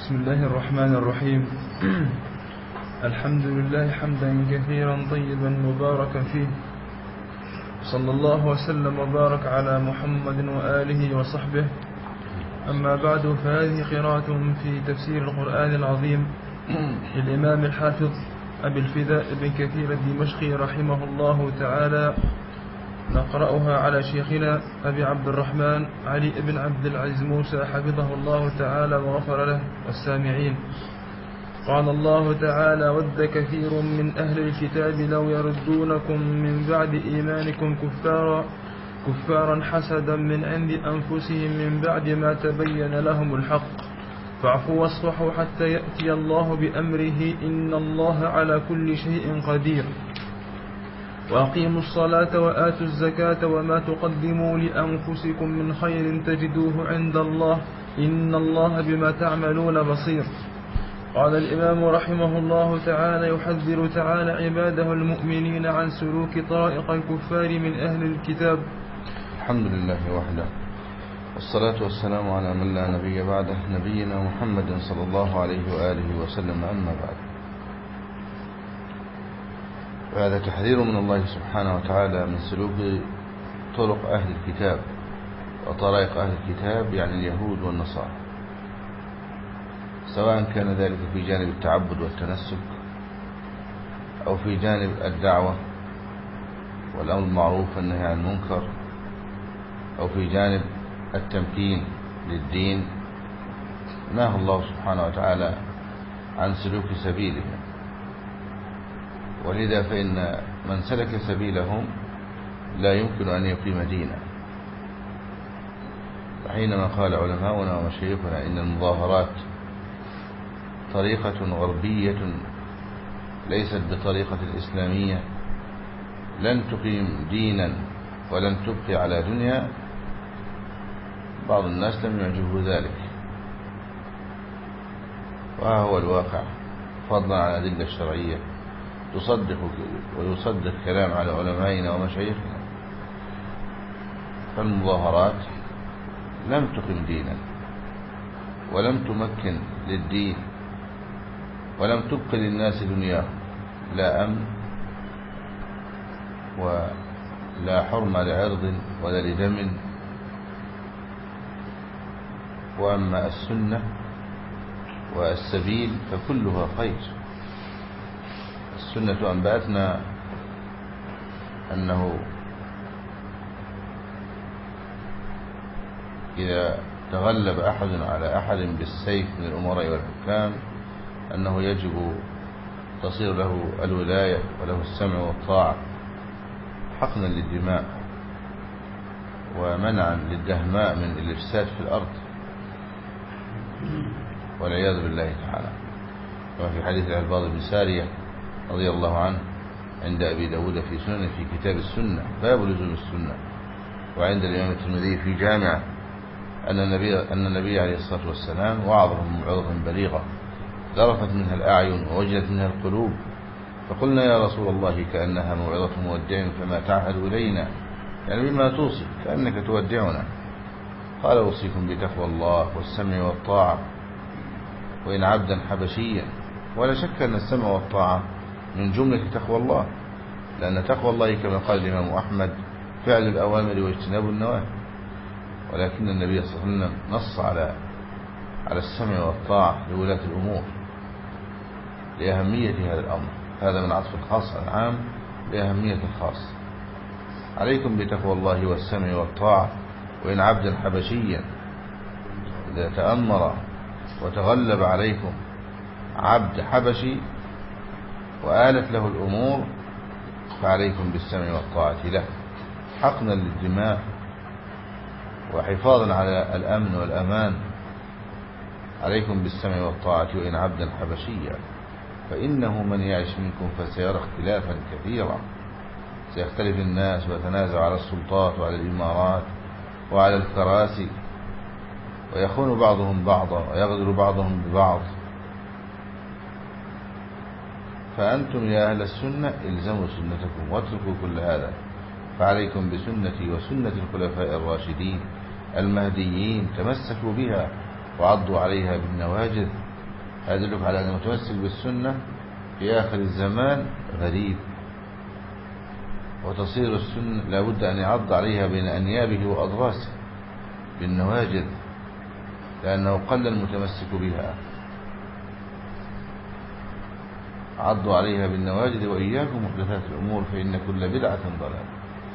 بسم الله الرحمن الرحيم. الحمد لله حمدا كثيرا طيبا مباركا فيه، صلى الله وسلم وبارك على محمد وآله وصحبه. أما بعد، فهذه قراءة في تفسير القرآن العظيم للإمام الحافظ أبي الفداء بن كثير الدمشقي رحمه الله تعالى، نقرأها على شيخنا أبي عبد الرحمن علي بن عبد العزيز موسى حفظه الله تعالى وغفر له والسامعين. قال الله تعالى: ود كثير من أهل الكتاب لو يردونكم من بعد إيمانكم كفارا حسدا من عند أنفسهم من بعد ما تبين لهم الحق، فاعفوا واصفحوا حتى يأتي الله بأمره، إن الله على كل شيء قدير. وأقيموا الصلاة وآتوا الزكاة وما تقدموا لأنفسكم من خير تجدوه عند الله، إن الله بما تعملون بصير. قال الإمام رحمه الله تعالى: يحذر تعالى عباده المؤمنين عن سلوك طرائق الكفار من أهل الكتاب. الحمد لله وحده، والصلاة والسلام على من لا نبي بعده، نبينا محمد صلى الله عليه وآله وسلم. أما بعد، فهذا تحذير من الله سبحانه وتعالى من سلوك طرق أهل الكتاب وطرائق أهل الكتاب، يعني اليهود والنصارى، سواء كان ذلك في جانب التعبد والتنسك، أو في جانب الدعوة والأمر بالمعروف والنهي عن المنكر، أو في جانب التمكين للدين. نهى الله سبحانه وتعالى عن سلوك سبيلهم، ولذا فإن من سلك سبيلهم لا يمكن أن يقيم دينا. فحينما قال علماؤنا ومشايخنا إن المظاهرات طريقة غربية ليست بطريقة الإسلامية، لن تقيم دينا ولن تبقي على دنيا، بعض الناس لم يعجبه ذلك، وهو الواقع، فضلا عن الأدلة الشرعية تصدق ويصدق كلام على علمائنا ومشايخنا. فالمظاهرات لم تقم دينا، ولم تمكن للدين، ولم تبق للناس دنياهم، لا أمن ولا حرمة لعرض ولا لدم. وأما السنة والسبيل فكلها خير. السنة أنبأتنا أنه إذا تغلب أحد على أحد بالسيف من الأمراء والحكام أنه يجب تصير له الولاية وله السمع والطاعة، حقنا للدماء ومنعا للدهماء من الإفساد في الأرض والعياذ بالله تعالى. كما في حديث العرباض بن سارية رضي الله عنه عند أبي داود في سنن في كتاب السنة باب لزوم السنة، وعند الإمام الترمذي في جامعة أن النبي عليه الصلاة والسلام وعظهم موعظة بليغة ذرفت منها الأعين ووجلت منها القلوب، فقلنا يا رسول الله كأنها موعظة مودع فما تعهد إلينا، يعني بما توصي كأنك تودعنا. قال: أوصيكم بتقوى الله والسمع والطاعة وإن عبدا حبشيا. ولا شك أن السمع والطاعة من جملة تقوى الله، لأن تقوى الله كما قال الإمام أحمد فعل الأوامر واجتناب النواهي، ولكن النبي صلى الله عليه وسلم نص على السمع والطاعة لولاة الأمور لأهمية هذا الأمر. هذا من عطف الخاص على العام لأهمية الخاص. عليكم بتقوى الله والسمع والطاعة وإن عبدا حبشيا. إذا تأمر وتغلب عليكم عبد حبشي وآلت له الأمور فعليكم بالسمع والطاعة له، حقنا للدماء وحفاظا على الأمن والأمان. عليكم بالسمع والطاعة وإن عبدا حبشيا، فإنه من يعش منكم فسيرى اختلافا كثيرا. سيختلف الناس ويتنازع على السلطات وعلى الإمارات وعلى الكراسي، ويخون بعضهم بعضا ويغدر بعضهم ببعض. فأنتم يا أهل السنة الزموا سنتكم واتركوا كل هذا، فعليكم بسنتي وسنة الخلفاء الراشدين المهديين، تمسكوا بها وعضوا عليها بالنواجذ هذا يدلك على أن المتمسك بالسنة في آخر الزمان غريب، وتصير السنة لابد أن يعض عليها بين أنيابه وأضراسه بالنواجذ، لأنه قل المتمسك بها. عضوا عليها بالنواجذ وإياكم محدثات الأمور فإن كل بدعة ضلالة.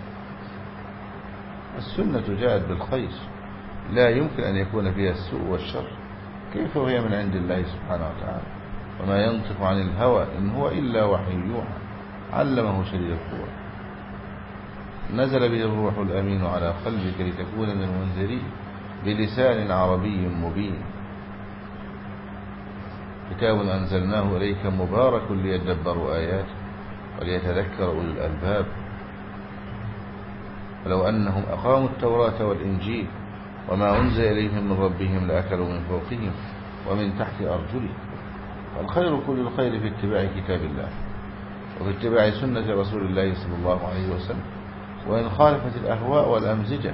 السنة جاءت بالخير، لا يمكن أن يكون فيها السوء والشر، كيف وهي من عند الله سبحانه وتعالى؟ وما ينطق عن الهوى إن هو إلا وحي يوحى علمه شديد القوى، نزل به الروح الأمين على قلبك لتكون من المنذرين بلسان عربي مبين، كتاب أنزلناه إليك مبارك ليدبروا آياته وليتذكر أولو الألباب. ولو أنهم أقاموا التوراة والإنجيل وما أنزل إليهم من ربهم لأكلوا من فوقهم ومن تحت أرجلهم. الخير كل الخير في اتباع كتاب الله وفي اتباع سنة رسول الله صلى الله عليه وسلم، وإن خالفت الأهواء والأمزجة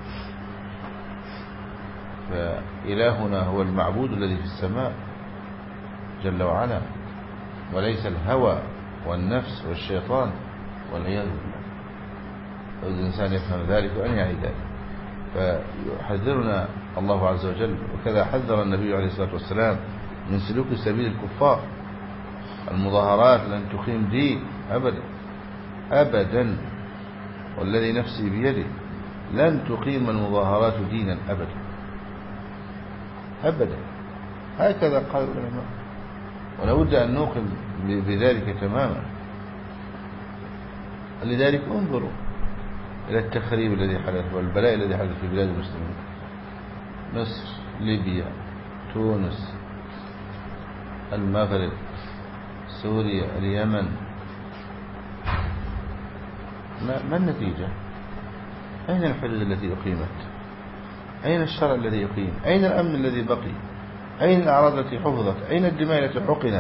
فإلهنا هو المعبود الذي في السماء جل وعلا، وليس الهوى والنفس والشيطان والعياذ بالله. الإنسان يفهم ذلك وأن يعي ذلك، فيحذرنا الله عز وجل. وكذا حذر النبي عليه الصلاة والسلام من سلوك سبيل الكفار. المظاهرات لن تقيم دين أبدا أبدا، والذي نفسي بيده لن تقيم المظاهرات دينا أبدا أبدا، هكذا قال العلماء، ولا بد أن نوقن بذلك تماما. لذلك انظروا إلى التخريب الذي حدث والبلاء الذي حدث في بلاد المسلمين، مصر، ليبيا، تونس، المغرب، سوريا، اليمن. ما النتيجة؟ أين الحدود التي أقيمت؟ أين الشرع الذي يقيم؟ أين الأمن الذي بقي؟ أين الأعراض التي حفظت؟ أين الدماء التي حقنت؟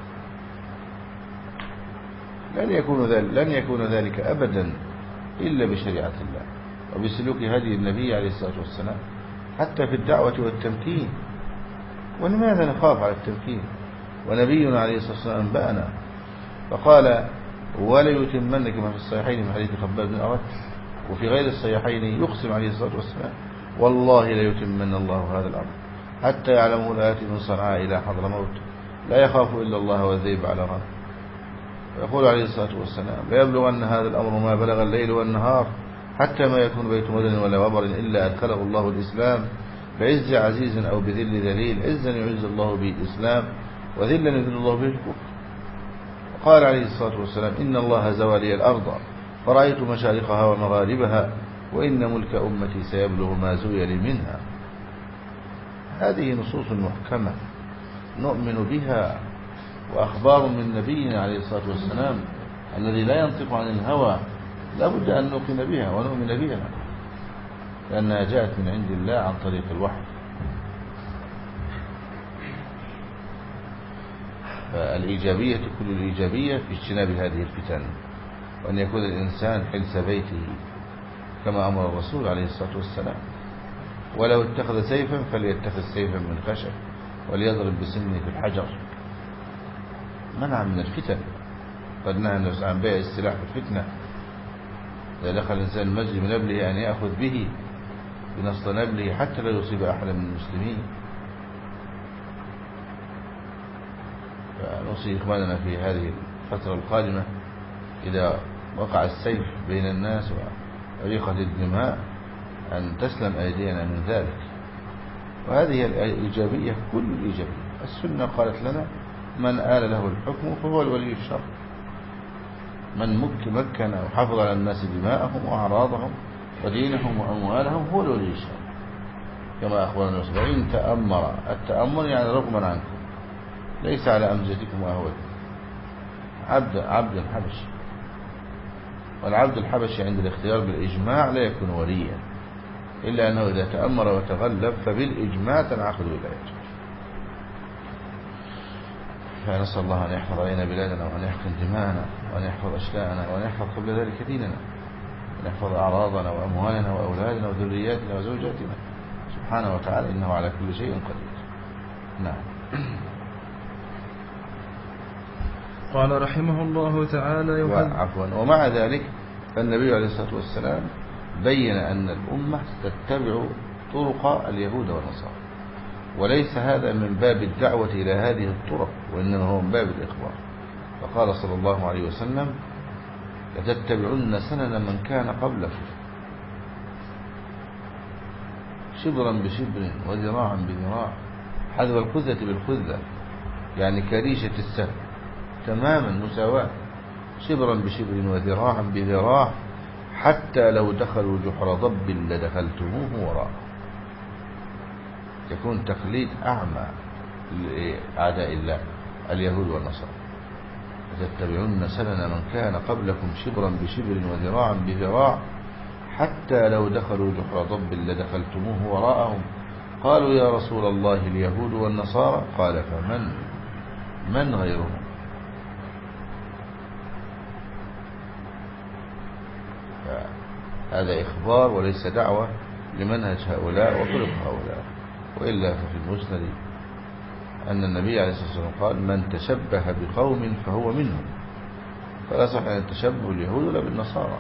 لن يكون ذلك أبدا إلا بشريعة الله وبسلوك هدي النبي عليه الصلاة والسلام، حتى في الدعوة والتمكين. ولماذا نخاف على التمكين ونبينا عليه الصلاة والسلام أنبأنا فقال وليتمن كما في الصحيحين من حديث خباب بن أرد وفي غير الصحيحين يقسم عليه الصلاة والسلام والله ليتمن الله هذا الأمر حتى يعلمه الآتي من صنعاء إلى حضرموت لا يخاف إلا الله والذئب على غنم. ويقول عليه الصلاة والسلام ليبلغن هذا الأمر ما بلغ الليل والنهار حتى ما يكون بيت مدن ولا وبر إلا أدخله الله الإسلام بعز عزيز أو بذل ذليل، عزا يعز الله به الإسلام وذلا يذل الله به الكفر. وقال عليه الصلاة والسلام إن الله زوى لي الأرض فرأيت مشارقها ومغاربها وإن ملك أمتي سيبلغ ما زوي لي منها. هذه نصوص محكمة نؤمن بها، وأخبار من نبينا عليه الصلاة والسلام الذي لا ينطق عن الهوى لا بد أن نؤمن بها ونؤمن بها، لأنها جاءت من عند الله عن طريق الوحي. فالإيجابية كل الإيجابية في اجتناب هذه الفتن، وأن يكون الإنسان حلس بيته كما أمر الرسول عليه الصلاة والسلام. ولو اتخذ سيفا فليتخذ سيفا من خشب وليضرب بسنه في الحجر منع من الفتن. قد نهى النبي عن بيع السلاح في الفتنة. إذا دخل الإنسان المسجد من نبله أن يأخذ به بنص نبله حتى لا يصيب أحدا من المسلمين. فنوصي إخواننا في هذه الفترة القادمة إذا وقع السيف بين الناس وأريقت الدماء أن تسلم أيدينا من ذلك. وهذه الإيجابية كل الإيجابية. السنة قالت لنا من آل له الحكم فهو الولي الشر، من مكن وحافظ على الناس دماءهم وأعراضهم ودينهم وأموالهم هو الولي الشر، كما أخبرنا الرسول تأمر. التأمر يعني رغما عنكم ليس على أمزتكم وأهوتكم. عبد حبشي، والعبد الحبشي عند الاختيار بالإجماع لا يكون وليا إلا أنه إذا تأمر وتغلب فبالإجماع تنعقد ولايته. فنسأل الله أن يحفظ علينا بلادنا وأن يحقن دماءنا وأن يحفظ أشلاءنا وأن يحفظ قبل ذلك ديننا وأن يحفظ أعراضنا وأموالنا وأولادنا وذرياتنا وزوجاتنا سبحانه وتعالى إنه على كل شيء قدير. نعم. قال رحمه الله تعالى ومع ذلك فالنبي عليه الصلاة والسلام بين أن الأمة تتبع طرق اليهود والنصارى، وليس هذا من باب الدعوة إلى هذه الطرق، وإنما هو من باب الإخبار. فقال صلى الله عليه وسلم: لتتبعن سنن من كان قبلكم شبرا بشبر وذراعا بذراع، حذو الخذة بالخذة، يعني كريشة السهم تماما مساواة، شبرا بشبر وذراعا بذراع، حتى لو دخلوا جحر ضب لدخلتموه وراءه. يكون تقليد أعمى لأعداء الله اليهود والنصارى. تتبعون سنن من كان قبلكم شبرا بشبر وذراعا بذراع، حتى لو دخلوا جحر ضب لدخلتموه وراءهم. قالوا: يا رسول الله اليهود والنصارى؟ قال: من غيرهم؟ هذا إخبار وليس دعوة لمنهج هؤلاء وطرق هؤلاء. وإلا ففي المسند أن النبي عليه الصلاة والسلام قال: من تشبه بقوم فهو منهم. فلا صح أن تشبه اليهود ولا بالنصارى،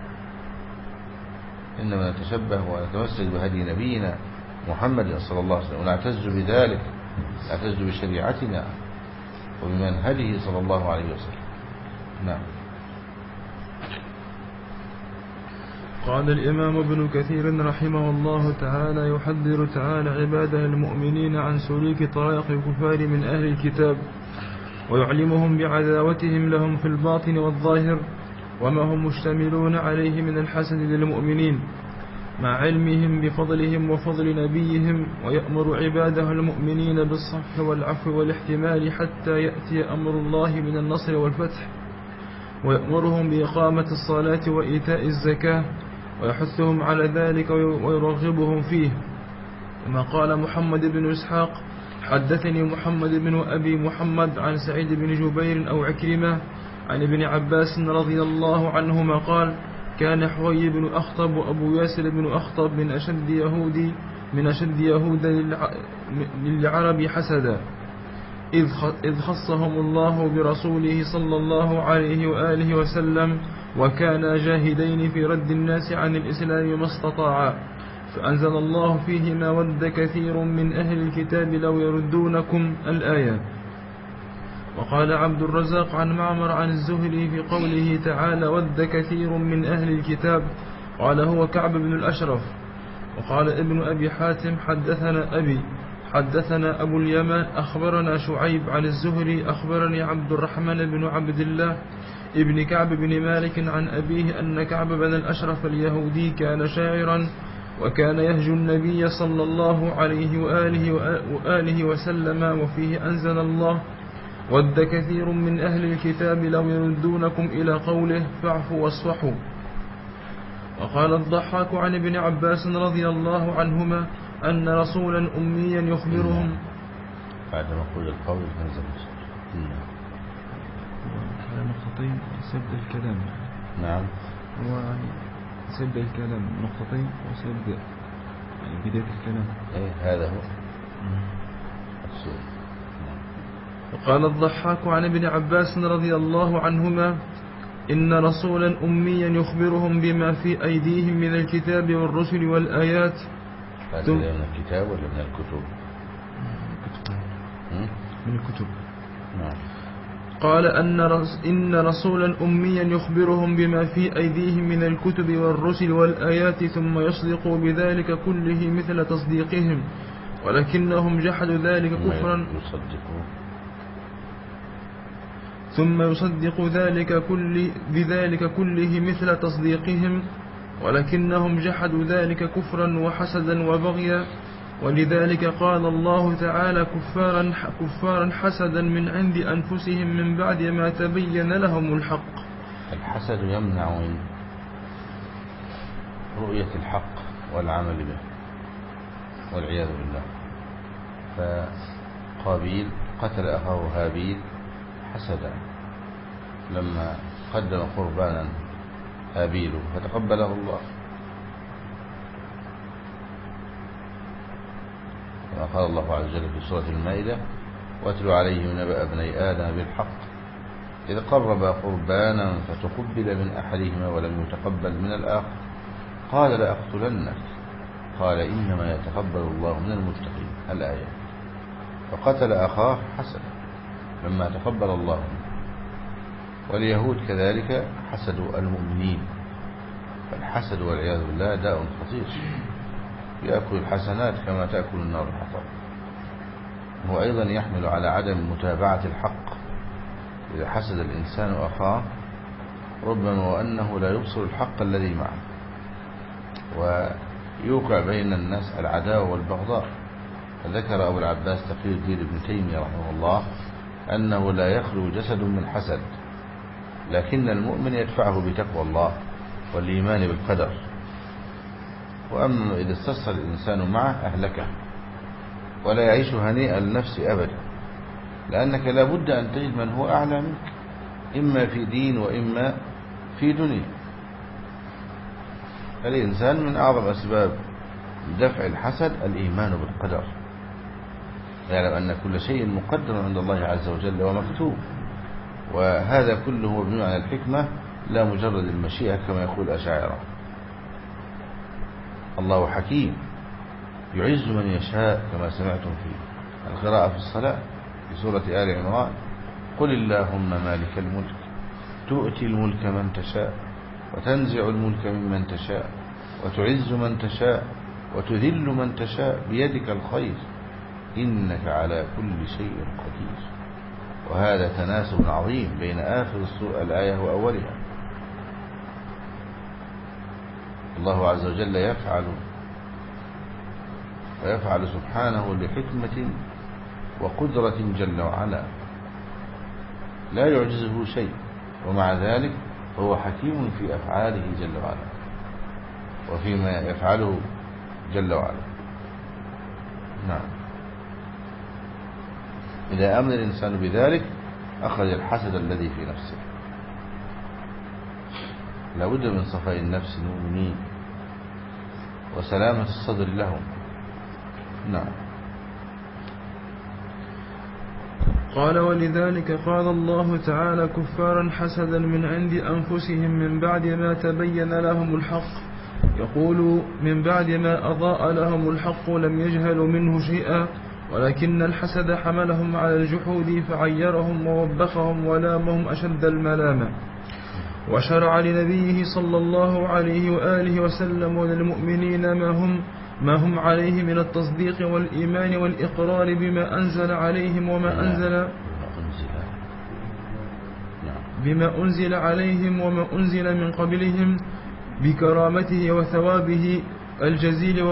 إنما نتشبه ونتمسك بهدي نبينا محمد صلى الله عليه وسلم، ونعتز بذلك، نعتز بشريعتنا وبمنهجه صلى الله عليه وسلم. نعم. قال الإمام ابن كثير رحمه الله تعالى: يحذر تعالى عباده المؤمنين عن سلوك طريق الكفار من أهل الكتاب، ويعلمهم بعداوتهم لهم في الباطن والظاهر، وما هم مشتملون عليه من الحسد للمؤمنين، مع علمهم بفضلهم وفضل نبيهم، ويأمر عباده المؤمنين بالصفح والعفو والاحتمال حتى يأتي أمر الله من النصر والفتح، ويأمرهم بإقامة الصلاة وإيتاء الزكاة، ويحثهم على ذلك ويرغبهم فيه. كما قال محمد بن إسحاق: حدثني محمد بن أبي محمد عن سعيد بن جبير أو عكرمة عن ابن عباس رضي الله عنهما قال: كان حوي بن أخطب وأبو ياسر بن أخطب من أشد يهود للعرب حسدا، إذ خصهم الله برسوله صلى الله عليه وآله وسلم، وكانا جاهدين في رد الناس عن الإسلام ما استطاعا، فأنزل الله فيه: ما ود كثير من أهل الكتاب لو يردونكم الآية. وقال عبد الرزاق عن معمر عن الزهري في قوله تعالى: ود كثير من أهل الكتاب، قال هو كعب بن الأشرف. وقال ابن أبي حاتم: حدثنا أبو اليمان أخبرنا شعيب عن الزهري أخبرني عبد الرحمن بن عبد الله ابن كعب بن مالك عن أبيه أن كعب بن الأشرف اليهودي كان شاعرا، وكان يهجو النبي صلى الله عليه وآله وسلم، وفيه أنزل الله: ود كثير من أهل الكتاب لو يردونكم، إلى قوله: فاعفوا واصفحوا. وقال الضحاك عن ابن عباس رضي الله عنهما أن رسولا أميا يخبرهم. بعد ما قول القول نزل على نقطتين سد الكلام. نعم. وسد الكلام نقطتين وسد بداية الكلام. هذا هو. وقال الضحاك عن ابن عباس رضي الله عنهما إن رسولا أميا يخبرهم بما في أيديهم من الكتاب والرسل والآيات. هذا من الكتاب ولا من الكتب؟ من الكتب. نعم. قال إن رسولا أميا يخبرهم بما في أيديهم من الكتب والرسل والآيات، ثم يصدق بذلك كله مثل تصديقهم، ولكنهم جحدوا ذلك كفرا. ثم يصدق بذلك كله مثل تصديقهم، ولكنهم جحدوا ذلك كفرا وحسدا وبغيا. ولذلك قال الله تعالى: كفارا حسدا من عند أنفسهم من بعد ما تبين لهم الحق. الحسد يمنع من رؤية الحق والعمل به والعياذ بالله. فقابيل قتل أخاه هابيل حسدا لما قدم قربانا هابيل فتقبله الله، كما قال الله عز وجل في سورة المائدة: واتل عليهم نبأ ابني آدم بالحق إذ قرب قربانا فتقبل من أحدهما ولم يتقبل من الآخر قال لأقتلنك قال إنما يتقبل الله من المتقين الآية. فقتل أخاه حسدا لما تقبل الله منه. واليهود كذلك حسدوا المؤمنين، فالحسد والعياذ بالله داء خطير يأكل الحسنات كما تأكل النار الحطب. هو أيضا يحمل على عدم متابعة الحق. إذا حسد الإنسان أخاه ربما وأنه لا يبصر الحق الذي معه، ويوقع بين الناس العداوة والبغضاء. فذكر أبو العباس تقي الدين ابن تيمية رحمه الله أنه لا يخلو جسد من حسد، لكن المؤمن يدفعه بتقوى الله والإيمان بالقدر. وأما إذا استصل الإنسان معه أهلكه ولا يعيش هنيئا لنفس أبدا، لأنك لا بد أن تجد من هو أعلى منك إما في دين وإما في دنيا. فالإنسان من أعظم أسباب دفع الحسد الإيمان بالقدر، يعلم أن كل شيء مقدر عند الله عز وجل ومكتوب، وهذا كله مبني على الحكمة لا مجرد المشيئة كما يقول الأشاعرة. الله حكيم يعز من يشاء كما سمعتم في القراءة في الصلاة في سورة آل عمران قل اللهم مالك الملك تؤتي الملك من تشاء وتنزع الملك ممن تشاء وتعز من تشاء وتذل من تشاء بيدك الخير إنك على كل شيء قدير. وهذا تناسب عظيم بين آخر الآية وأولها. الله عز وجل يفعل سبحانه لحكمة وقدرة جل وعلا لا يعجزه شيء، ومع ذلك هو حكيم في أفعاله جل وعلا وفيما يفعله جل وعلا. نعم. إذا آمن الإنسان بذلك أخرج الحسد الذي في نفسه. لا بد من صفاء النفس المؤمنين وسلامة الصدر لهم. نعم. قال ولذلك قال الله تعالى كفارا حسدا من عند أنفسهم من بعد ما تبين لهم الحق، يقول من بعد ما أضاء لهم الحق لم يجهلوا منه شيئا، ولكن الحسد حملهم على الجحود فعيرهم ووبخهم ولامهم أشد الملامة. وشرع لنبيه صلى الله عليه وآله وسلم وللمؤمنين ما هم عليه من التصديق والإيمان والإقرار بما أنزل عليهم بما أنزل عليهم وما أنزل من قبلهم بكرامته وثوابه الجزيل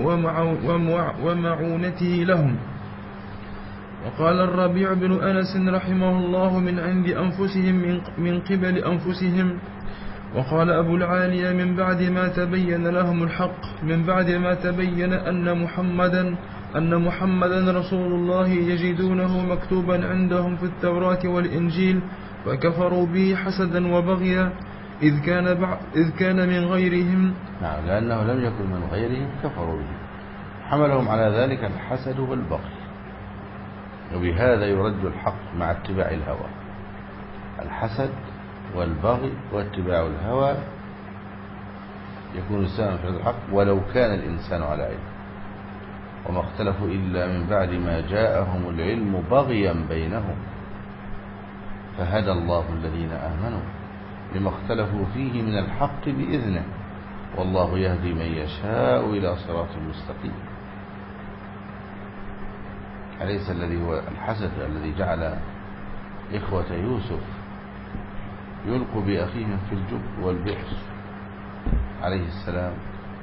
ومعونته لهم. وقال الربيع بن أنس رحمه الله من عند أنفسهم من قبل أنفسهم. وقال أبو العالية من بعد ما تبين لهم الحق من بعد ما تبين أن محمدا رسول الله يجدونه مكتوبا عندهم في التوراة والإنجيل فكفروا به حسدا وبغيا إذ كان من غيرهم. نعم، لأنه لم يكن من غيرهم كفروا به، حملهم على ذلك الحسد والبغي. وبهذا يرد الحق مع اتباع الهوى. الحسد والبغي واتباع الهوى يكون السبب في الحق ولو كان الإنسان على علم. وما اختلفوا إلا من بعد ما جاءهم العلم بغيا بينهم فهدى الله الذين آمنوا لما اختلفوا فيه من الحق بإذنه والله يهدي من يشاء إلى صراط مستقيم. أليس الذي هو الحسد الذي جعل إخوة يوسف يلقوا بأخيهم في الجب والبئر عليه السلام؟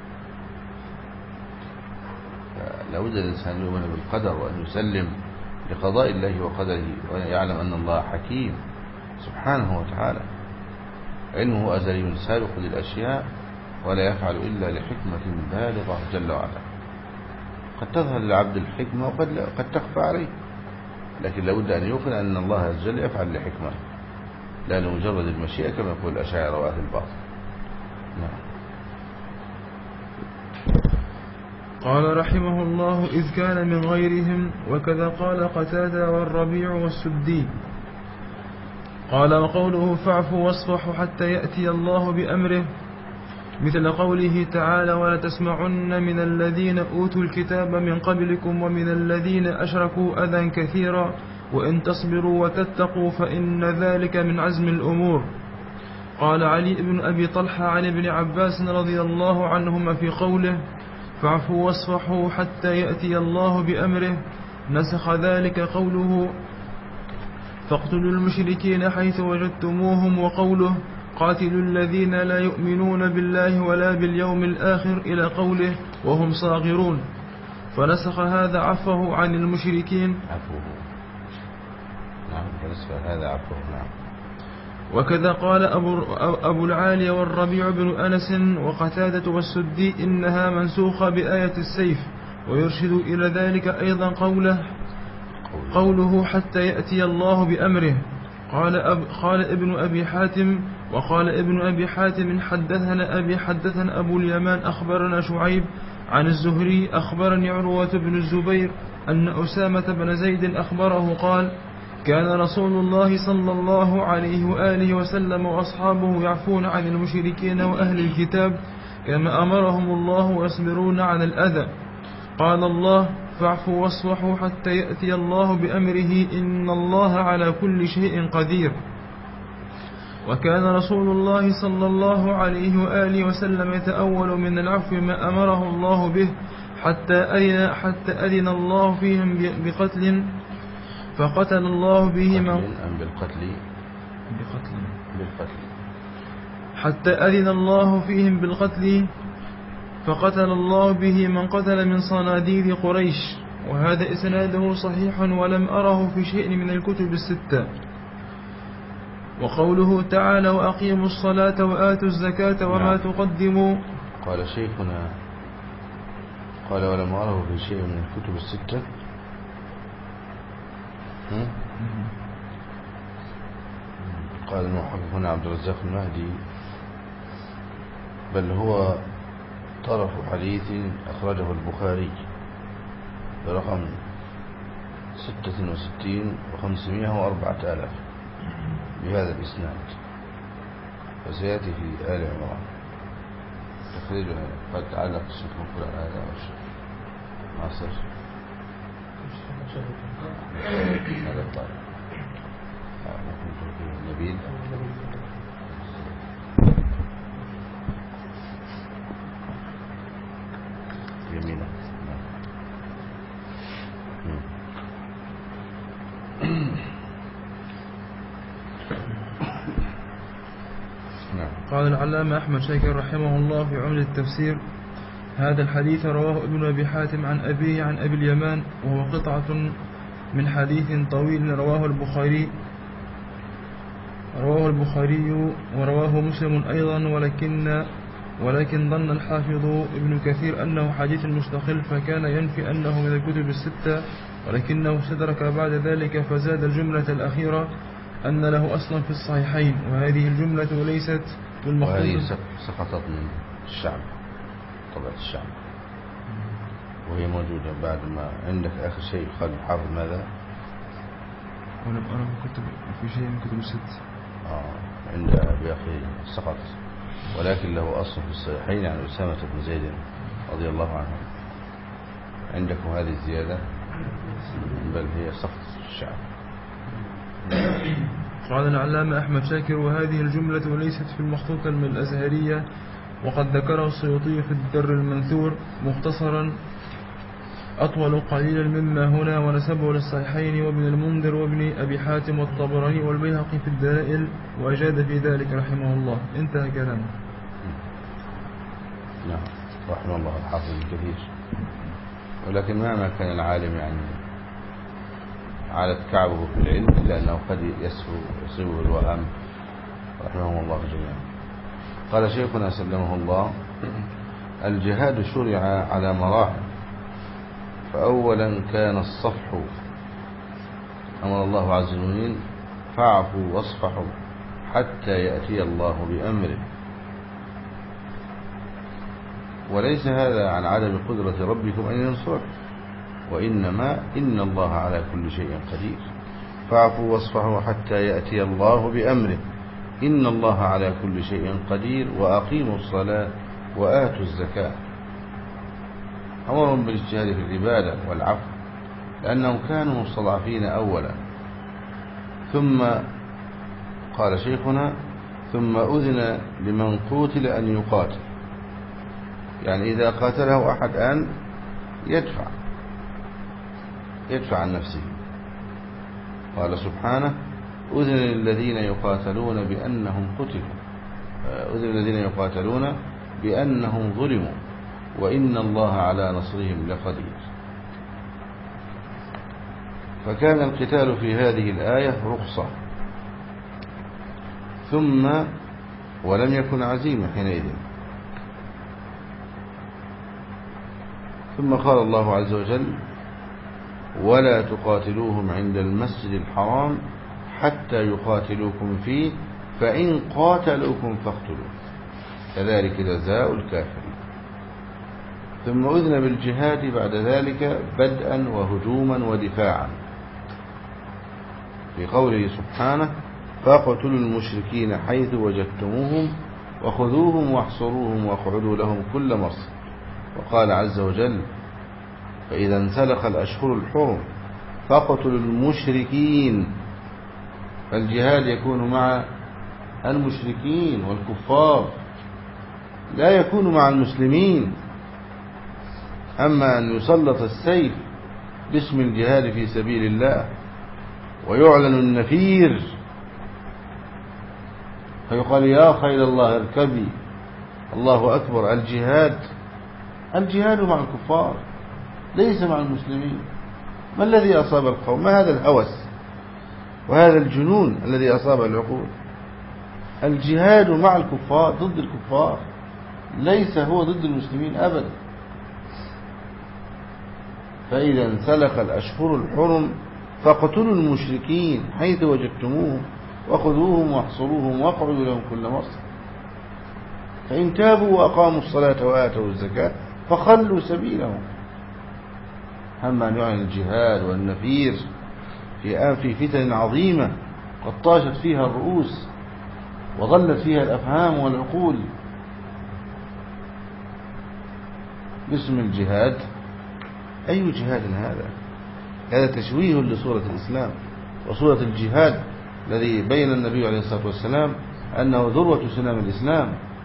لابد الإنسان يؤمن بالقدر وأن يسلم لقضاء الله وقدره وأن يعلم أن الله حكيم سبحانه وتعالى، علمه أزلي سابق للأشياء ولا يفعل إلا لحكمة بالغة جل وعلا. قد تظهر للعبد الحكمة وقد تخفى عليه، لكن لابد أن يوقن أن الله عز وجل يفعل لحكمة لا لمجرد المشيئة كما يقول الأشاعرة وأهل الباطل. نعم. قال رحمه الله إذ كان من غيرهم، وكذا قال قتادة والربيع والسدي. قال وقوله فاعفوا واصفحوا حتى يأتي الله بأمره مثل قوله تعالى ولا تسمعن من الذين أوتوا الكتاب من قبلكم ومن الذين أشركوا أذى كثيرا وإن تصبروا وتتقوا فإن ذلك من عزم الأمور. قال علي بن أبي طلحة عن ابن عباس رضي الله عنهما في قوله فاعفوا واصفحوا حتى يأتي الله بأمره نسخ ذلك قوله فاقتلوا المشركين حيث وجدتموهم وقوله قاتلوا الذين لا يؤمنون بالله ولا باليوم الآخر إلى قوله وهم صاغرون فنسخ هذا عفوه عن المشركين وكذا قال أبو العالي والربيع بن أنس وقتادة والسدي إنها منسوخة بآية السيف ويرشد إلى ذلك أيضا قوله حتى يأتي الله بأمره. قال ابن أبي حاتم وقال ابن أبي حاتم حدثنا أبو اليمان أخبرنا شعيب عن الزهري أخبرني عروة بن الزبير أن أسامة بن زيد أخبره قال كان رسول الله صلى الله عليه وآله وسلم وأصحابه يعفون عن المشركين وأهل الكتاب كما أمرهم الله ويصبرون عن الأذى. قال الله فاعفوا واصفحوا حتى يأتي الله بأمره إن الله على كل شيء قدير. وكان رسول الله صلى الله عليه وآله وسلم يتأول من العفو ما أمره الله به حتى أذن الله فيهم بقتل فقتل الله به من حتى أذن الله فيهم بالقتل فقتل الله به من قتل من صناديد قريش. وهذا إسناده صحيح ولم أره في شيء من الكتب الستة. وقوله تعالى وأقيموا الصلاة وآتوا الزكاة وما تقدموا قال شيخنا قال ولم أره في شيء من الكتب الستة قال المحقق هنا عبد الرزاق المهدي بل هو طرف حديث أخرجه البخاري برقم 66 و504,000 بهذا الإسناد وسيأتي في آل عمران تخريجها قد تعلق الشيخ مقبل على هذا والشيخ ناصر هذا الطالب نبيل يمينه قال العلامة أحمد شاكر رحمه الله في عمدة التفسير هذا الحديث رواه ابن أبي حاتم عن أبيه عن أبي اليمان وهو قطعة من حديث طويل رواه البخاري ورواه مسلم أيضا ولكن ظن الحافظ ابن كثير أنه حديث مستقل فكان ينفي أنه من الكتب الستة ولكنه استدرك بعد ذلك فزاد الجملة الأخيرة أن له أصلا في الصحيحين وهذه الجملة ليست بالمخطوطة وهذه سقطت من الشعب طبعة الشعب وهي موجودة بعد ما عندك آخر شيء قال الحافظ ماذا ولم أرى في شيء من كتب الست عند بأخي سقط ولكن له أصل في الصحيحين عن أسامة بن زيد رضي الله عنه عندكم هذه الزيادة بل هي سقط الشعب. قال العلامة أحمد شاكر وهذه الجملة ليست في المخطوطة من الأزهرية وقد ذكره السيوطي في الدر المنثور مختصرا أطول قليلا مما هنا ونسبه للصحيحين وابن المنذر وابن أبي حاتم والطبراني والبيهقي في الدلائل وأجاد في ذلك رحمه الله. انتهى كلامه. نعم رحمه الله الحافظ الكثير ولكن ما كان العالم يعني عالت كعبه في العلم إلا أنه قد يصيبه الوهم رحمه الله جميعا. قال شيخنا سلمه الله الجهاد شرع على مراحل فأولا كان الصفح أمر الله عز وجل فاعفوا واصفحوا حتى يأتي الله بأمره وليس هذا عن عدم قدرة ربكم أن ينصركم وإنما إن الله على كل شيء قدير فاعفوا واصفحوا حتى يأتي الله بأمره إن الله على كل شيء قدير وأقيموا الصلاة وآتوا الزكاة. أمرهم بالاجتهاد في العبادة والعفو لأنهم كانوا مستضعفين أولا. ثم قال شيخنا ثم أذن لمن قتل أن يقاتل، يعني إذا قاتله أحد أن يدفع عن نفسه. قال سبحانه أذن للذين يقاتلون بأنهم قتلوا، أذن للذين يقاتلون بأنهم ظلموا وإن الله على نصرهم لقدير. فكان القتال في هذه الآية رخصة ثم ولم يكن عزيمة حينئذ. ثم قال الله عز وجل ولا تقاتلوهم عند المسجد الحرام حتى يقاتلوكم فيه فإن قاتلوكم فاقتلوا كذلك جزاء الكافرين. ثم أذن بالجهاد بعد ذلك بدءا وهجوما ودفاعا في قوله سبحانه فاقتلوا المشركين حيث وجدتموهم وخذوهم واحصروهم واقعدوا لهم كل مرصد. وقال عز وجل فإذا انسلخ الأشهر الحرم فاقتلوا المشركين. فالجهاد يكون مع المشركين والكفار لا يكون مع المسلمين. أما أن يسلط السيف باسم الجهاد في سبيل الله ويعلن النفير فيقال يا خيل الله اركبي الله أكبر، الجهاد مع الكفار ليس مع المسلمين. ما الذي أصاب القوم؟ ما هذا الهوس وهذا الجنون الذي أصاب العقول؟ الجهاد مع الكفار ضد الكفار ليس هو ضد المسلمين أبدا. فإذا انسلخ الأشهر الحرم فاقتلوا المشركين حيث وجدتموهم وخذوهم واحصروهم واقعدوا لهم كل مرصد فإن تابوا وأقاموا الصلاة وآتوا الزكاة فخلوا سبيلهم. أما أن يعلن الجهاد والنفير في فتن عظيمة قد طاشت فيها الرؤوس وظلت فيها الأفهام والعقول باسم الجهاد. أي جهاد هذا؟ هذا تشويه لصورة الإسلام وصورة الجهاد الذي بين النبي عليه الصلاة والسلام أنه ذروة سنام الإسلام.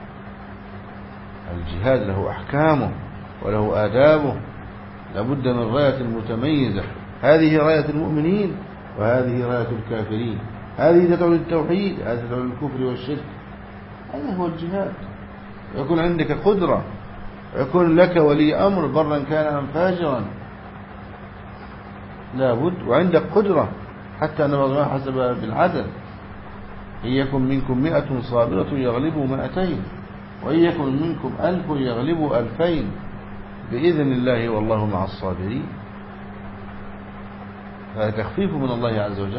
الجهاد له أحكامه وله آدابه، لابد من راية متميزة، هذه راية المؤمنين وهذه راية الكافرين، هذه تدعو للتوحيد هذه تدعو للكفر والشرك. هذا هو الجهاد. ويكون عندك قدرة ويكون لك ولي أمر برا كان أم فاجرا لابد، وعندك قدرة حتى أن بعض ما حسب بالعدل إن يكن منكم 100 صابرة يغلبوا 200 وإن يكن منكم 1000 يغلبوا 2000 بإذن الله والله مع الصابرين. هذا تخفيف من الله عز وجل.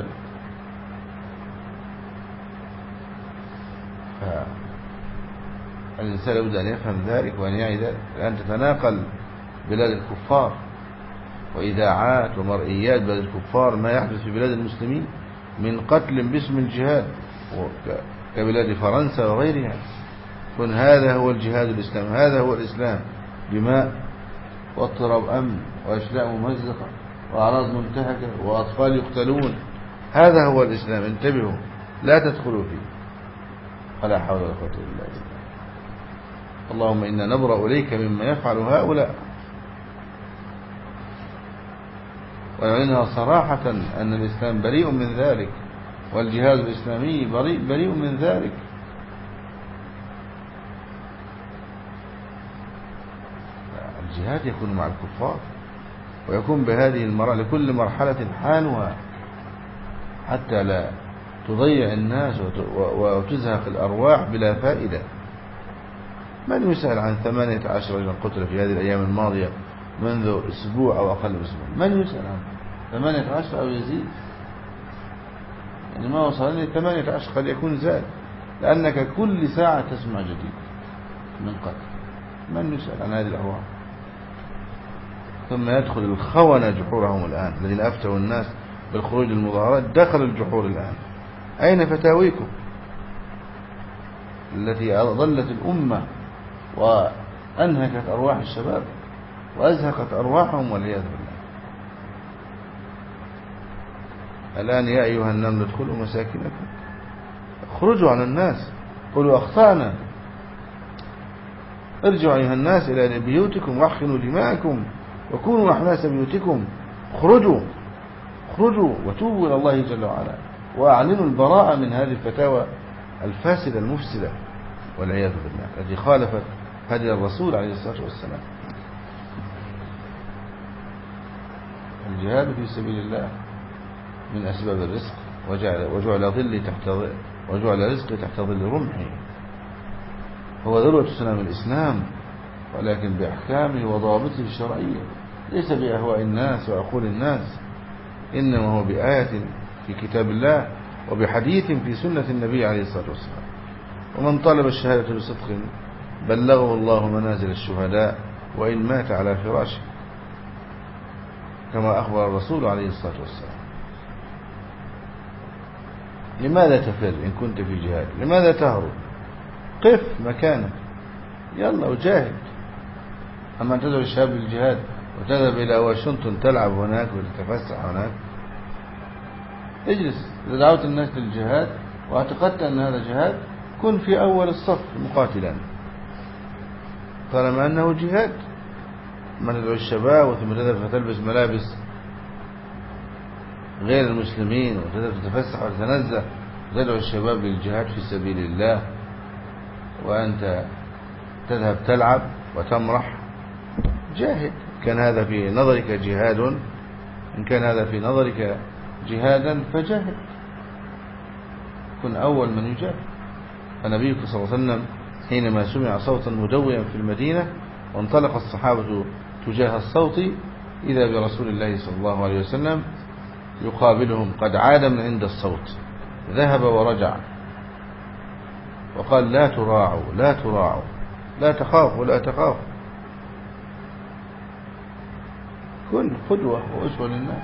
الإنسان لابد أن يفهم ذلك وأن يعي ذلك. الآن تتناقل بلاد الكفار وإذاعات ومرئيات بلاد الكفار ما يحدث في بلاد المسلمين من قتل باسم الجهاد كبلاد فرنسا وغيرها. كن هذا هو الجهاد الإسلامي، هذا هو الإسلام، دماء واضطراب أمن وأشلاء ممزقة وأعراض منتهكة وأطفال يقتلون. هذا هو الإسلام، انتبهوا لا تدخلوا فيه. فلا حول ولا قوة إلا بالله. اللهم إنا نبرأ إليك مما يفعل هؤلاء، ونعلنها صراحة أن الإسلام بريء من ذلك والجهاد الإسلامي بريء من ذلك. الجهاد يكون مع الكفار ويكون بهذه المرحلة، لكل مرحلة حالها حتى لا تضيع الناس وتزهق الأرواح بلا فائدة. من يسأل عن 18 رجلا قتل في هذه الأيام الماضية منذ أسبوع أو أقل من أسبوع؟ من يسأل عنه؟ 18 أو يزيد، يعني ما وصلني 18 قد يكون زاد، لأنك كل ساعة تسمع جديد من قتل. من يسأل عن هذه الأرواح؟ ثم يدخل الخونة جحورهم الآن الذين أفتوا الناس بالخروج للمظاهرات دخل الجحور الآن. أين فتاويكم التي أضلت الأمة وأنهكت أرواح الشباب وأزهقت أرواحهم والعياذ بالله؟ الآن يا أيها النمل ادخلوا مساكنكم، اخرجوا على الناس، قولوا أخطأنا، ارجعوا أيها الناس إلى بيوتكم واحقنوا دماءكم وكونوا أحلاس بيوتكم، اخرجوا وتوبوا إلى الله جل وعلا وأعلنوا البراءة من هذه الفتاوى الفاسدة المفسدة والعياذ بالله التي خالفت هدي الرسول عليه الصلاة والسلام. الجهاد في سبيل الله من أسباب الرزق، وجعل رزقي تحت ظل رمحي، هو ذروة سنام الإسلام، ولكن بأحكامه وضوابطه الشرعية، ليس بأهواء الناس وعقول الناس، إنما هو بآية في كتاب الله وبحديث في سنة النبي عليه الصلاة والسلام. ومن طلب الشهادة بصدق بلغه الله منازل الشهداء وإن مات على فراشه، كما أخبر الرسول عليه الصلاة والسلام. لماذا تفر إن كنت في جهاد؟ لماذا تهرب؟ قف مكانك، يلا وجاهد. أما أن تدعو الشباب للجهاد وتذهب إلى واشنطن تلعب هناك وتتفسح هناك، اجلس. إذا دعوت الناس للجهاد واعتقدت أن هذا جهاد، كن في أول الصف مقاتلا طالما أنه جهاد. ما تدعو الشباب وثم تذهب فتلبس ملابس غير المسلمين وتذهب تتفسح وتتنزه وتدعو الشباب للجهاد في سبيل الله، وأنت تذهب تلعب وتمرح. جاهد. كان هذا في نظرك جهاد، إن كان هذا في نظرك جهادا فجاهد، كن أول من يجاهد. فنبيك صلى الله عليه وسلم حينما سمع صوتا مدويا في المدينة وانطلق الصحابة تجاه الصوت، إذا برسول الله صلى الله عليه وسلم يقابلهم قد عاد من عند الصوت، ذهب ورجع وقال: لا تراعوا لا تراعوا، لا تخافوا لا تخافوا، كن قدوة وأسوة للناس.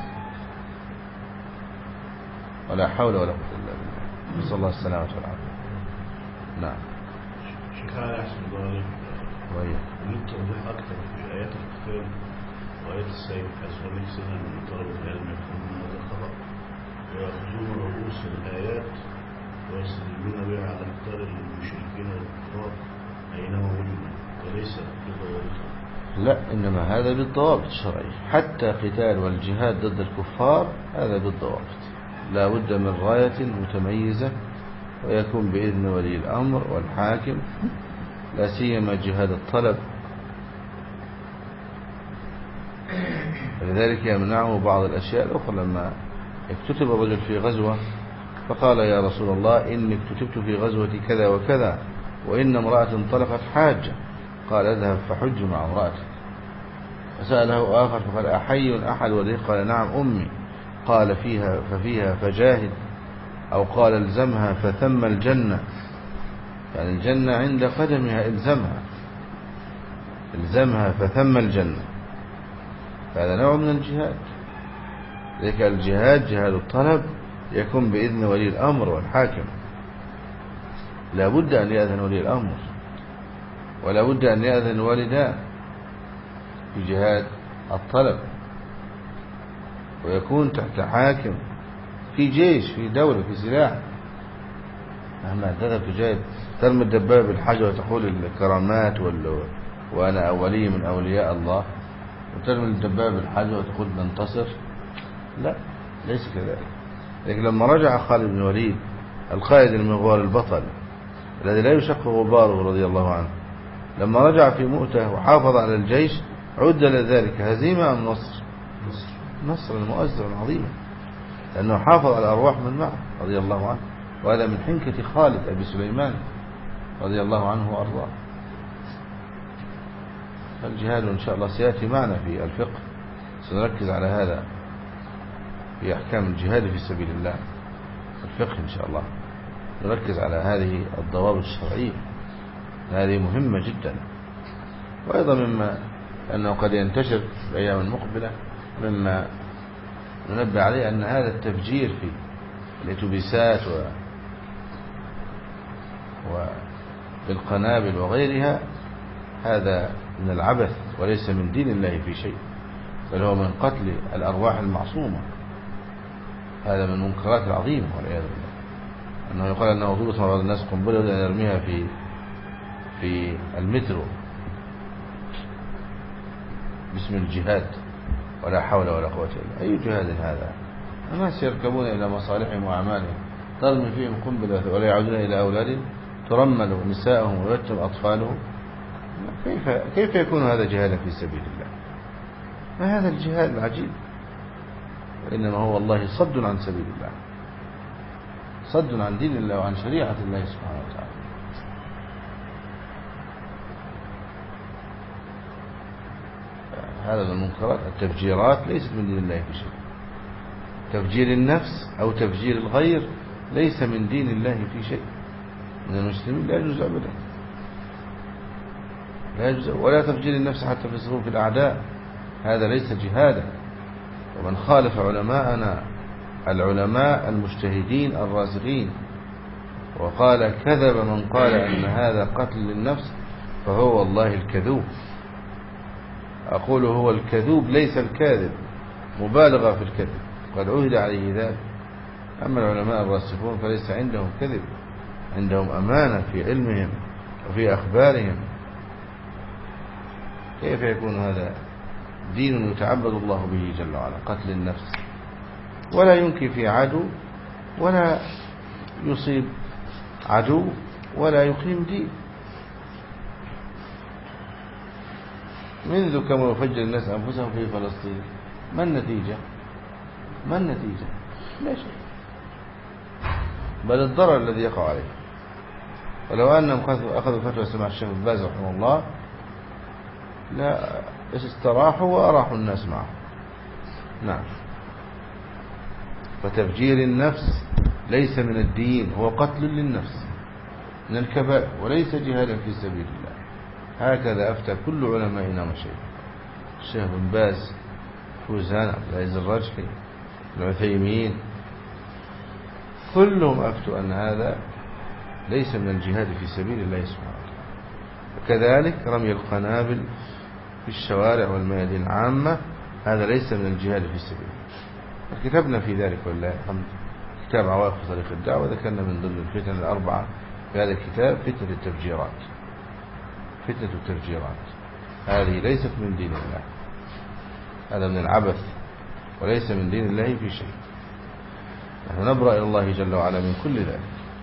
ولا حول ولا قوة إلا بالله، نسأل الله السلامة والعافية. نعم. شكرا يحسن الله وهي نريد توضيح أكثر في آيات القتال وآيات السيف، حيث النبي صلى الله عليه وسلم طلبة العلم يفهمون هذا الخطأ ويأخذون رؤوس الآيات ويستدلون بها على قتال المشركين والكفار أينما وجدوا، وليس بضوابطهم. لا، إنما هذا بالضوابط الشرعية. حتى قتال والجهاد ضد الكفار هذا بالضوابط، لا بد من راية متميزة ويكون بإذن ولي الأمر والحاكم، لا سيما جهاد الطلب، فلذلك يمنعه بعض الأشياء الأخرى. لما اكتتب الرجل في غزوة فقال: يا رسول الله إني اكتتبت في غزوة كذا وكذا وإن امرأة انطلقت حاجة. قال: اذهب فحج مع امرأتك. فسأله آخر فقال: أحي أحد وليه؟ قال: نعم أمي. قال: ففيها فجاهد، أو قال: الزمها فثم الجنة، يعني الجنة عند قدمها، الزمها فثم الجنة. هذا نوع من الجهاد. ذلك الجهاد جهاد الطلب يكون بإذن ولي الأمر والحاكم، لا بد أن يأذن ولي الأمر، ولا بد أن يأذن والدان في جهاد الطلب، ويكون تحت حاكم، في جيش، في دولة، في سلاح. مهما تذهب تجاهد ترمي الدبابة بالحجر وتقول الكرامات وأنا ولي من أولياء الله، وترمي الدبابة بالحجر وتقول ننتصر، لا، ليس كذلك. لكن لما رجع خالد بن الوليد القائد المغوار البطل الذي لا يشق غباره رضي الله عنه، لما رجع في مؤتة وحافظ على الجيش، عد لذلك هزيمة أم نصر؟ نصر المؤزر العظيم، لأنه حافظ على أرواح من معه رضي الله عنه. وهذا من حنكة خالد أبي سليمان رضي الله عنه وأرضاه. فالجهاد إن شاء الله سيأتي معنا في الفقه، سنركز على هذا في أحكام الجهاد في سبيل الله الفقه إن شاء الله، نركز على هذه الضوابط الشرعية، هذه مهمة جدا. وأيضا مما أنه قد ينتشر في الأيام المقبلة مما ننبه عليه أن هذا التفجير في الاتوبيسات وبالقنابل وغيرها هذا من العبث وليس من دين الله في شيء، بل هو من قتل الأرواح المعصومة. هذا من المنكرات العظيمة والعياذ بالله، أنه يقال أنه ضبط بعض الناس قنبلة وأن يرميها في المترو باسم الجهاد، ولا حول ولا قوة إلا. أي جهاد هذا؟ الناس يركبون إلى مصالحهم وأعمالهم، ترمي فيهم قنبلة ولا يعودون إلى أولادهم، ترمل نساءهم ويتم أطفالهم. كيف يكون هذا جهادا في سبيل الله؟ ما هذا الجهاد العجيب؟ وإنما هو والله صد عن سبيل الله، صد عن دين الله وعن شريعة الله سبحانه وتعالى. هذا من المنكرات. التفجيرات ليست من دين الله في شيء. تفجير النفس أو تفجير الغير ليس من دين الله في شيء. من المسلمين لا يجوز أبدا، لا يجوز. ولا تفجير النفس حتى في صفوف الأعداء، هذا ليس جهادا. ومن خالف علماءنا العلماء المجتهدين الراسخين وقال كذب من قال أن هذا قتل للنفس فهو والله الكذوب. أقول هو الكذوب ليس الكاذب، مبالغة في الكذب، قد عهد عليه ذلك. أما العلماء الراسخون فليس عندهم كذب، عندهم أمانة في علمهم وفي أخبارهم. كيف يكون هذا دين يتعبد الله به جل وعلا؟ قتل النفس، ولا ينكي في عدو، ولا يصيب عدو، ولا يقيم دين. منذ كما يفجر الناس أنفسهم في فلسطين، ما النتيجة؟ ما النتيجة؟ لا شيء، بل الضرر الذي يقع عليه. ولو أنهم أخذوا فتوى سماحة الشيخ ابن باز رحمه الله لا استراحوا وأراحوا الناس معه. نعم. فتفجير النفس ليس من الدين، هو قتل للنفس من الكبائر وليس جهادا في سبيل الله. هكذا أفتى كل علمائنا وشيخ، الشيخ بن باز، فوزان، عبد العزيز الرجحي، العثيمين، كلهم أفتوا أن هذا ليس من الجهاد في سبيل الله سبحانه وتعالى. وكذلك رمي القنابل في الشوارع والميادين العامة، هذا ليس من الجهاد في سبيل الله. كتبنا في ذلك ولله الحمد كتاب عوائق طريق الدعوة، ذكرنا من ضمن الفتن الأربعة في هذا الكتاب فتنة التفجيرات. فتنة التفجيرات هذه ليست من دين الله، هذا من العبث وليس من دين الله في شيء. نحن نبرأ إلى الله جل وعلا من كل ذلك،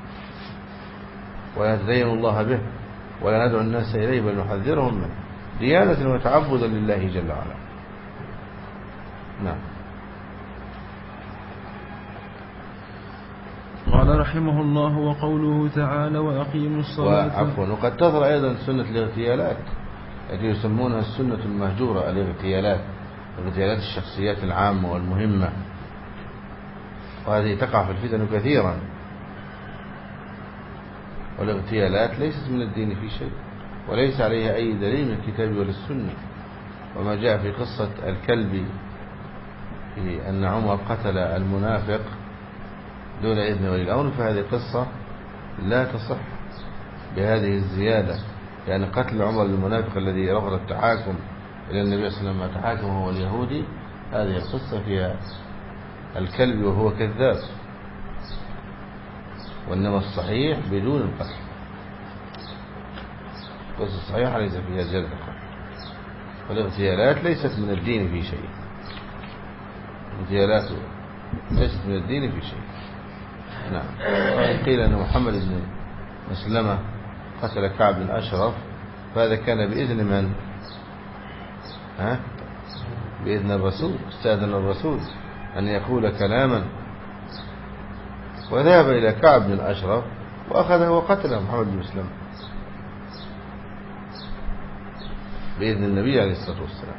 ولا نتدين الله به، ولا ندعو الناس إليه، بل نحذرهم منه ديانة وتعبدا لله جل وعلا. نعم. قال رحمه الله: وقوله تعالى: وأقيموا الصلاة. وعفوا، وقد تظهر أيضا سنة الاغتيالات التي يسمونها السنة المهجورة، الاغتيالات الشخصيات العامة والمهمة، وهذه تقع في الفتن كثيرا. والاغتيالات ليست من الدين في شيء، وليس عليها أي دليل من الكتاب ولا السنة. وما جاء في قصة الكلب في أن عمر قتل المنافق دون إذن ولي الأمر، فهذه قصة لا تصح بهذه الزيادة، يعني قتل عمر المنافق الذي رفض التحاكم إلى النبي صلى الله عليه وسلم تحاكم هو اليهودي، هذه القصة فيها الكلب وهو كذاب، وإنما الصحيح بدون القتل. القصة الصحيحة ليس فيها جلد القتل. والاغتيالات ليست من الدين في شيء، الاغتيالات ليست من الدين في شيء. نعم. قيل أن محمد بن مسلمة قتل كعب بن أشرف، فهذا كان بإذن من؟ بإذن الرسول، استأذن الرسول أن يقول كلاما، وذهب إلى كعب بن أشرف وأخذه وقتله محمد بن مسلمة بإذن النبي عليه الصلاة والسلام.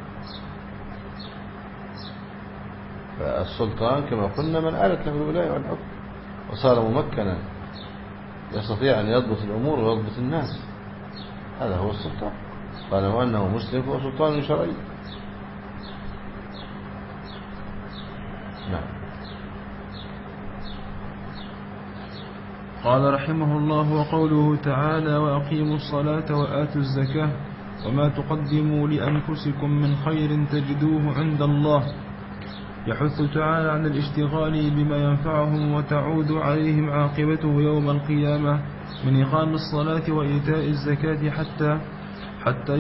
فالسلطان كما قلنا من آلت له الولاية والحكم، وصار ممكنا يستطيع أن يضبط الأمور ويضبط الناس. هذا هو السلطان، طالما أنه مسلم فهو سلطان شرعي. نعم. قال رحمه الله: وقوله تعالى: وأقيموا الصلاة وآتوا الزكاة وما تقدموا لأنفسكم من خير تجدوه عند الله، يحث تعالى على الاشتغال بما ينفعهم وتعود عليهم عاقبته يوم القيامة من إقام الصلاة وإيتاء الزكاة حتى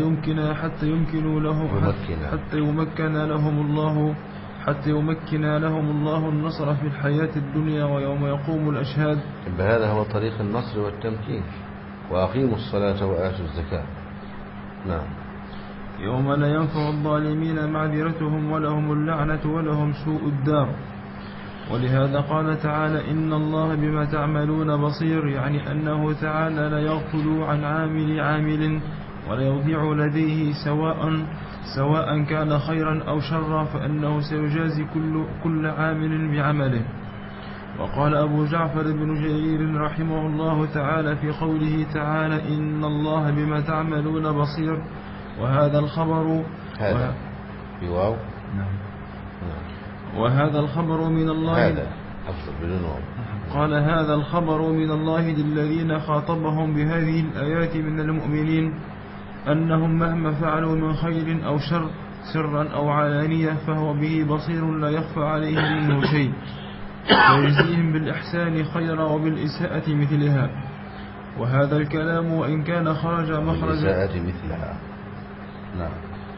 يمكن لهم الله النصر في الحياة الدنيا ويوم يقوم الأشهاد. هذا هو طريق النصر والتمكين. وأقيموا الصلاة وآتوا الزكاة. نعم. يوم لا ينفع الظالمين معذرتهم ولهم اللعنة ولهم سوء الدار. ولهذا قال تعالى: إن الله بما تعملون بصير، يعني أنه تعالى لا يغفل عن عامل ولا يضيع لديه سواء كان خيرا أو شرا، فإنه سيجازي كل عامل بعمله. وقال أبو جعفر بن جرير رحمه الله تعالى في قوله تعالى: إن الله بما تعملون بصير، وهذا الخبر وهذا الخبر من الله. هذا أفضل بدون واو. قال: هذا الخبر من الله للذين خاطبهم بهذه الآيات من المؤمنين، أنهم مهما فعلوا من خير أو شر سرا أو علانية فهو به بصير لا يخفى عليه منه شيء، فيجزيهم بالإحسان خيرا وبالإساءة مثلها. وهذا الكلام وإن كان خرج مخرج بالإساءة مثلها. نعم.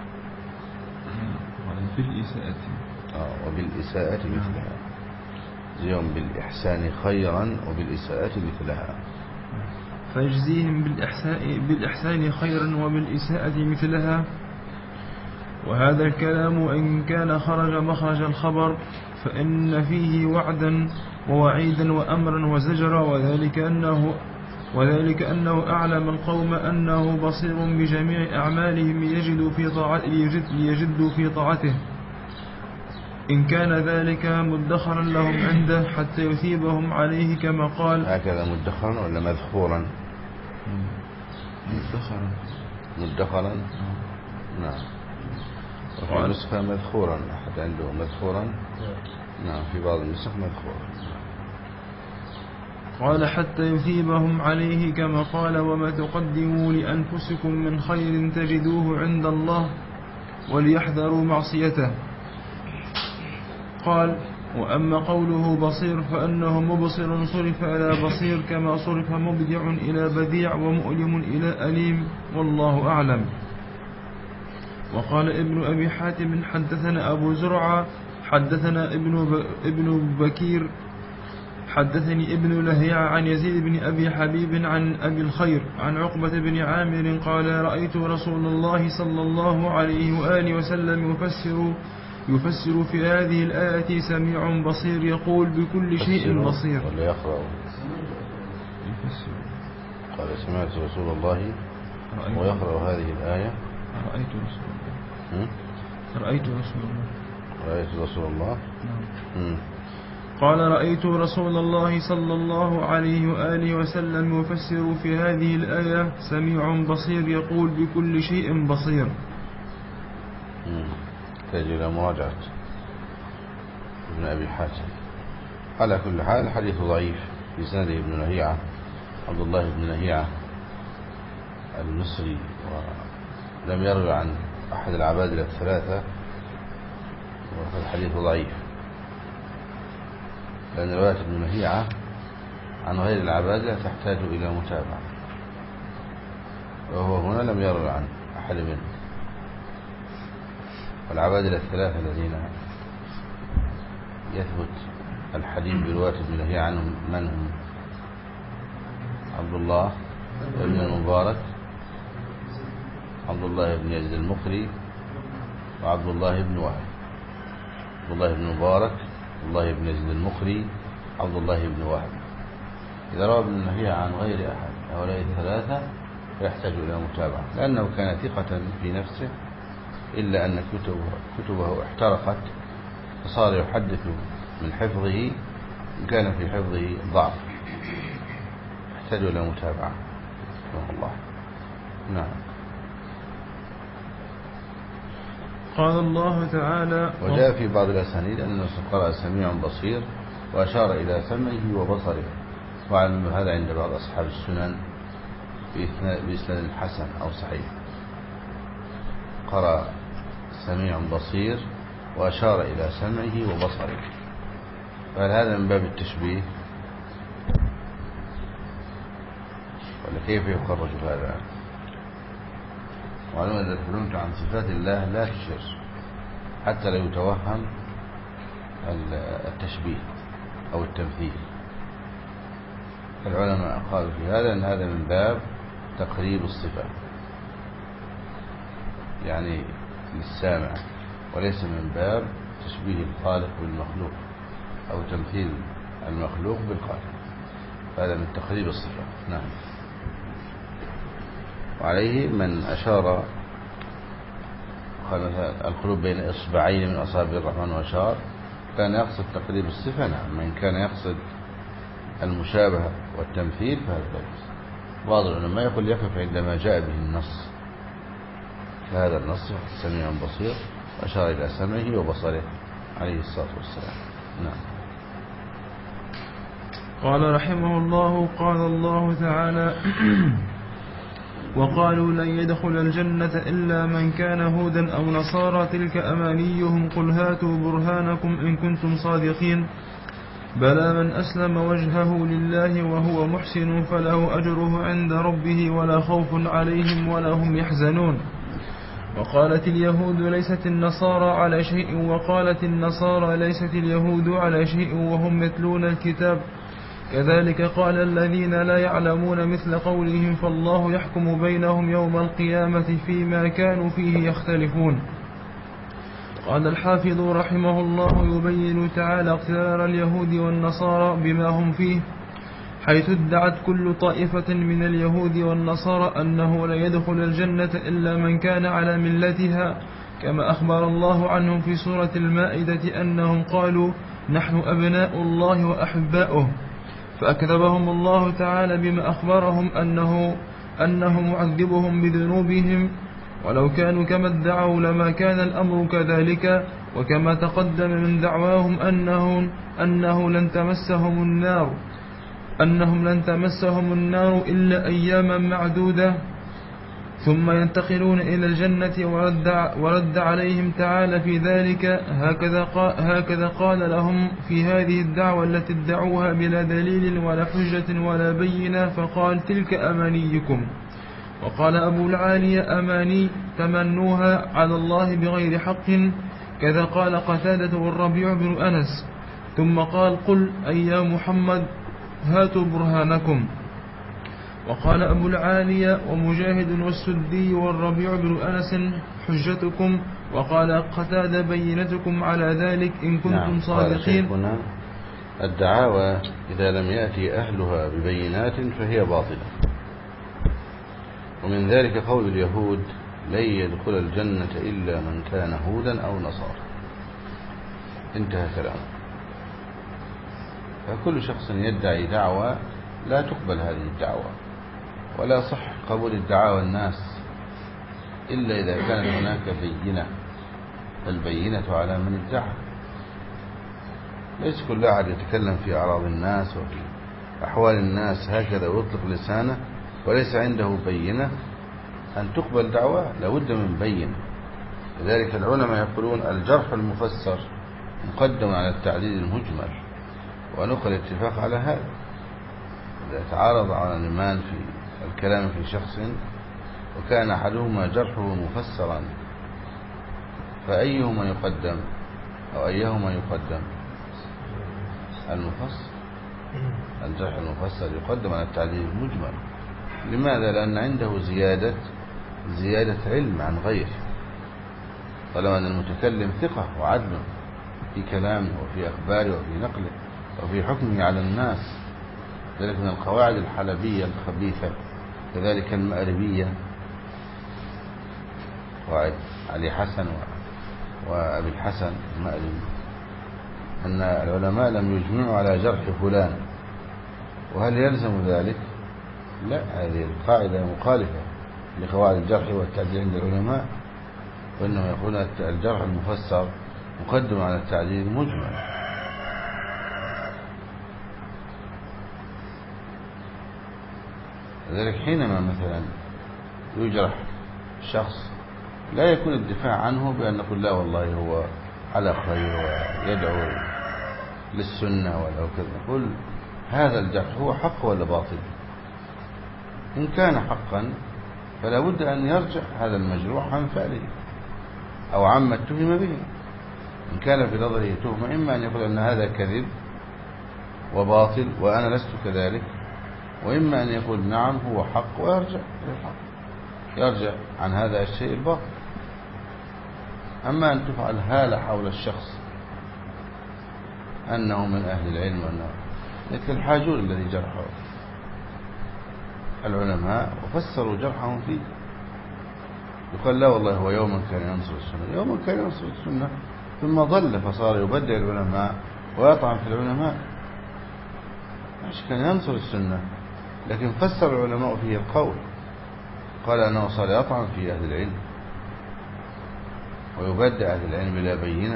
بالإساءة وبالإساءة مثلها. يوم بالإحسان خيرا وبالإساءة مثلها. فيجزيهم بالإحسان خيرا وبالإساءة مثلها. وهذا الكلام وإن كان خرج مخرج الخبر فإن فيه وعدا ووعيدا وأمرا وزجرا، وذلك أنه أعلم القوم أنه بصير بجميع أعمالهم ليجدوا في طاعته، إن كان ذلك مدخرا لهم عنده حتى يثيبهم عليه كما قال. هكذا مدخرا ولا مذخورا؟ مدخرا. نعم. وفي نسخة مذخورا. أحد عنده مذخورا؟ نعم، في بعض النسخ مذخورا. قال: حتى يثيبهم عليه كما قال: وما تقدموا لأنفسكم من خير تجدوه عند الله وليحذروا معصيته. قال: وأما قوله بصير فأنه مبصر صرف إلى بصير كما صرف مبدع إلى بديع ومؤلم إلى أليم، والله أعلم. وقال ابن أبي حاتم: حدثنا أبو زرعة حدثنا ابن بكير حدثني ابن لهيعة عن يزيد بن أبي حبيب عن أبي الخير عن عقبة بن عامر قال: رأيت رسول الله صلى الله عليه وآله وسلم يفسر في هذه الآية سميع بصير يقول بكل شيء بصير. ولا يقرأ قال: سمعت رسول الله ويقرأ هذه الآية. رأيت رسول الله. قال: رأيت رسول الله صلى الله عليه وآله وسلم يفسر في هذه الآية سميع بصير يقول بكل شيء بصير. تجد إلى مراجعة ابن أبي حاتم. على كل حال الحديث ضعيف، في سنده ابن لهيعة عبد الله بن لهيعة المصري، ولم يروي عن أحد العبادلة الثلاثة، والحديث ضعيف، لأن رواية ابن لهيعة عن غير العبادلة تحتاج إلى متابعة، وهو هنا لم يروي عن أحد منهم. والعبادلة الثلاثة الذين يثبت الحديث برواية ابن لهيعة عنهم من هم؟ عبد الله بن المبارك، عبد الله بن يزيد المقري، وعبد الله بن وهب. عبد الله بن مبارك، عبد الله بن يزيد المقري، عبد الله بن وهب. إذا روى ابن لهيعة عن غير أحد هؤلاء الثلاثة فيحتاج إلى متابعة، لأنه كان ثقة في نفسه، إلا أن كتبه احترقت فصار يحدث من حفظه إن كان في حفظه ضعف، يحتاج إلى متابعة. الله. نعم. قال الله تعالى وجاء في بعض الأسانيد أن الرسول قرأ سميع بصير وأشار إلى سمعه وبصره، وعلم هذا عند بعض أصحاب السنن بإسناد الحسن أو صحيح. قرأ سميع بصير وأشار إلى سمعه وبصره، فهل هذا من باب التشبيه ولا كيف يخرج هذا؟ وعلم إذا تكلمت عن صفات الله لا تشر حتى لا يتوهم التشبيه أو التمثيل. العلماء قالوا في هذا أن هذا من باب تقريب الصفة يعني للسامع، وليس من باب تشبيه الخالق بالمخلوق أو تمثيل المخلوق بالخالق، هذا من تقريب الصفة. نعم. وعليه من أشار قال مثلا القلوب بين إصبعين من أصابع الرحمن وأشار، كان يقصد تقريب الصفة. نعم. من كان يقصد المشابهة والتمثيل فهذا جائز. بعض العلماء يقول يقف عندما جاء به النص، فهذا النص سميع بصير وأشار إلى سمعه وبصره عليه الصلاة والسلام. نعم. قال رحمه الله قال الله تعالى وقالوا لن يدخل الجنة إلا من كان هودا أو نصارى تلك أمانيهم قل هاتوا برهانكم إن كنتم صادقين بلى من أسلم وجهه لله وهو محسن فله أجره عند ربه ولا خوف عليهم ولا هم يحزنون. وقالت اليهود ليست النصارى على شيء وقالت النصارى ليست اليهود على شيء وهم يتلون الكتاب كذلك قال الذين لا يعلمون مثل قولهم فالله يحكم بينهم يوم القيامة فيما كانوا فيه يختلفون. قال الحافظ رحمه الله يبين تعالى اقتدار اليهود والنصارى بما هم فيه، حيث ادعت كل طائفة من اليهود والنصارى أنه لا يدخل الجنة إلا من كان على ملتها، كما أخبر الله عنهم في سورة المائدة أنهم قالوا نحن أبناء الله وأحباؤه، فأكذبهم الله تعالى بما أخبرهم أنه معذبهم بذنوبهم، ولو كانوا كما ادعوا لما كان الأمر كذلك. وكما تقدم من دعواهم أنهم لن تمسهم النار إلا أياما معدودة ثم ينتقلون إلى الجنة، ورد عليهم تعالى في ذلك هكذا قال لهم في هذه الدعوة التي ادعوها بلا دليل ولا حجة ولا بينة، فقال تلك أمانيكم. وقال أبو العالية أماني تمنوها على الله بغير حق، كذا قال قتادة والربيع بن أنس. ثم قال قل أي يا محمد هاتوا برهانكم. وقال أبو العالية ومجاهد والسدي والربيع بن أنس حجتكم، وقال قتادة بينتكم على ذلك إن كنتم صادقين. قال الدعاوى إذا لم يأتي أهلها ببينات فهي باطلة، ومن ذلك قول اليهود لن يدخل الجنة إلا من كان هودا أو نصارى، انتهى كلامه. فكل شخص يدعي دعوة لا تقبل هذه الدعوة، ولا صح قبول الدعاوى الناس إلا إذا كانت هناك بينة، البينة على من ادعى. ليس كل أحد يتكلم في أعراض الناس وفي أحوال الناس هكذا ويطلق لسانه وليس عنده بينة أن تقبل دعوة، لابد من بينة. لذلك العلماء يقولون الجرح المفسر مقدم على التعديل المجمل، ونقل الاتفاق على هذا. إذا تعارض علمان في الكلام في شخص وكان أحدهما جرحه مفسرا فأيهما يقدم أو أيهما يقدم؟ المفسر. الجرح المفسر يقدم على التعديل المجمل. لماذا؟ لأن عنده زيادة علم عن غيره، طالما أن المتكلم ثقة وعدل في كلامه وفي أخباره وفي نقله وفي حكمه على الناس. ذلك من القواعد الحلبية الخبيثة، كذلك المأربية، قواعد علي حسن وأبي الحسن المأربي، أن العلماء لم يجمعوا على جرح فلان. وهل يلزم ذلك؟ لا، هذه القاعدة مخالفة لقواعد الجرح والتعديل عند العلماء. وإنما يقولون الجرح المفسر مقدم على التعديل المجمل. لذلك حينما مثلا يجرح شخص لا يكون الدفاع عنه بأن نقول لا والله هو على خير ويدعو للسنة ولا كذا، نقول هذا الجرح هو حق ولا باطل؟ إن كان حقا فلا بد أن يرجع هذا المجروح عن فعله أو عما اتهم به. إن كان في نظره تهمة إما أن يقول أن هذا كذب وباطل وأنا لست كذلك، وإما أن يقول نعم هو حق ويرجع إلى الحق، يرجع عن هذا الشيء الباطل. أما أن تفعل هالة حول الشخص أنه من أهل العلم وأنه مثل الحاجور الذي جرحه العلماء وفسروا جرحهم فيه، يقال لا والله هو يوما كان ينصر السنة، يوما كان ينصر السنة ثم ضل فصار يبدع العلماء ويطعن في العلماء. مش كان ينصر السنة لكن فسر العلماء فيه القول، قال أنه صار يطعن في أهل العلم ويبدع أهل العلم بلا بينة.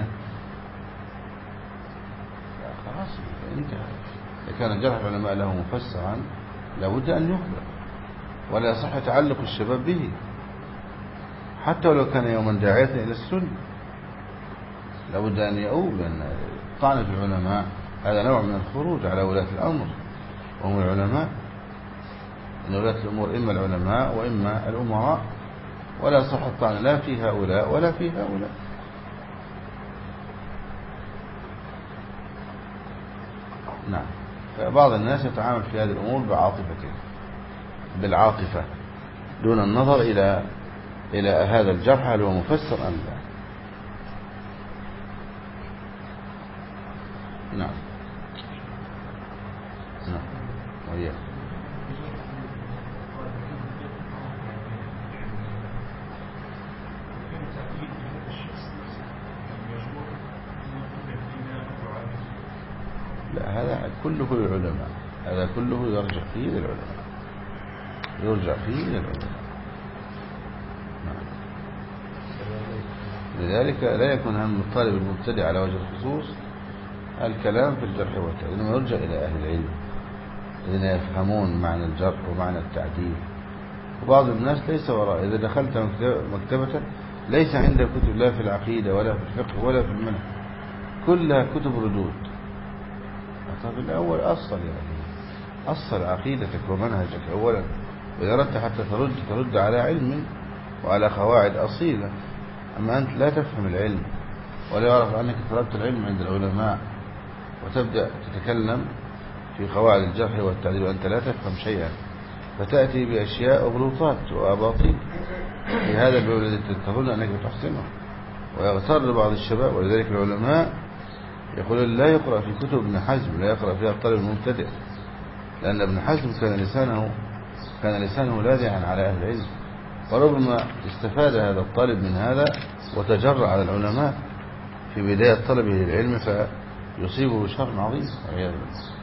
خلاص انتهى. إذا كان جرح العلماء له مفسرا لابد أن يخبر، ولا يصح تعلق الشباب به حتى ولو كان يوما داعية إلى السنة. لابد أن يؤوب، لأن الطعن في العلماء هذا نوع من الخروج على ولاة الأمر وهم العلماء. إن ولاة الأمور إما العلماء وإما الأمراء، ولا صح الطعن لا في هؤلاء ولا في هؤلاء. نعم. فبعض الناس يتعامل في هذه الأمور بالعاطفة دون النظر إلى هذا الجرح هل هو مفسر أم لا. نعم. نعم. وهي لا، هذا كله للعلماء، هذا كله يرجع فيه للعلماء، يرجع فيه للعلماء. نعم. لذلك لا يكون هم الطالب المبتدئ على وجه الخصوص الكلام في الجرح والتعديل، إنما يرجع إلى أهل العلم الذين يفهمون معنى الجرح ومعنى التعديل. وبعض الناس ليس وراء، إذا دخلت مكتبة ليس عندها كتب لا في العقيدة ولا في الفقه ولا في المنهج، كلها كتب ردود. طب الأول أصل عقيدتك ومنهجك أولا، وإذا أردت حتى ترد على علم وعلى قواعد أصيلة. أما أنت لا تفهم العلم ولا يعرف أنك طلبت العلم عند العلماء وتبدأ تتكلم في قواعد الجرح والتعديل وأنت لا تفهم شيئا، فتأتي بأشياء وغلوطات وأباطيل في هذا الباب الذي تظن أنك تحسنه، ويغتر بعض الشباب. ولذلك العلماء يقول لا يقرأ في كتب ابن حزم، لا يقرأ فيها الطالب المبتدئ، لأن ابن حزم كان لسانه لاذعا على أهل العلم، وربما استفاد هذا الطالب من هذا وتجرأ على العلماء في بداية طلبه للعلم فيصيبه شر عظيم والعياذ بالله.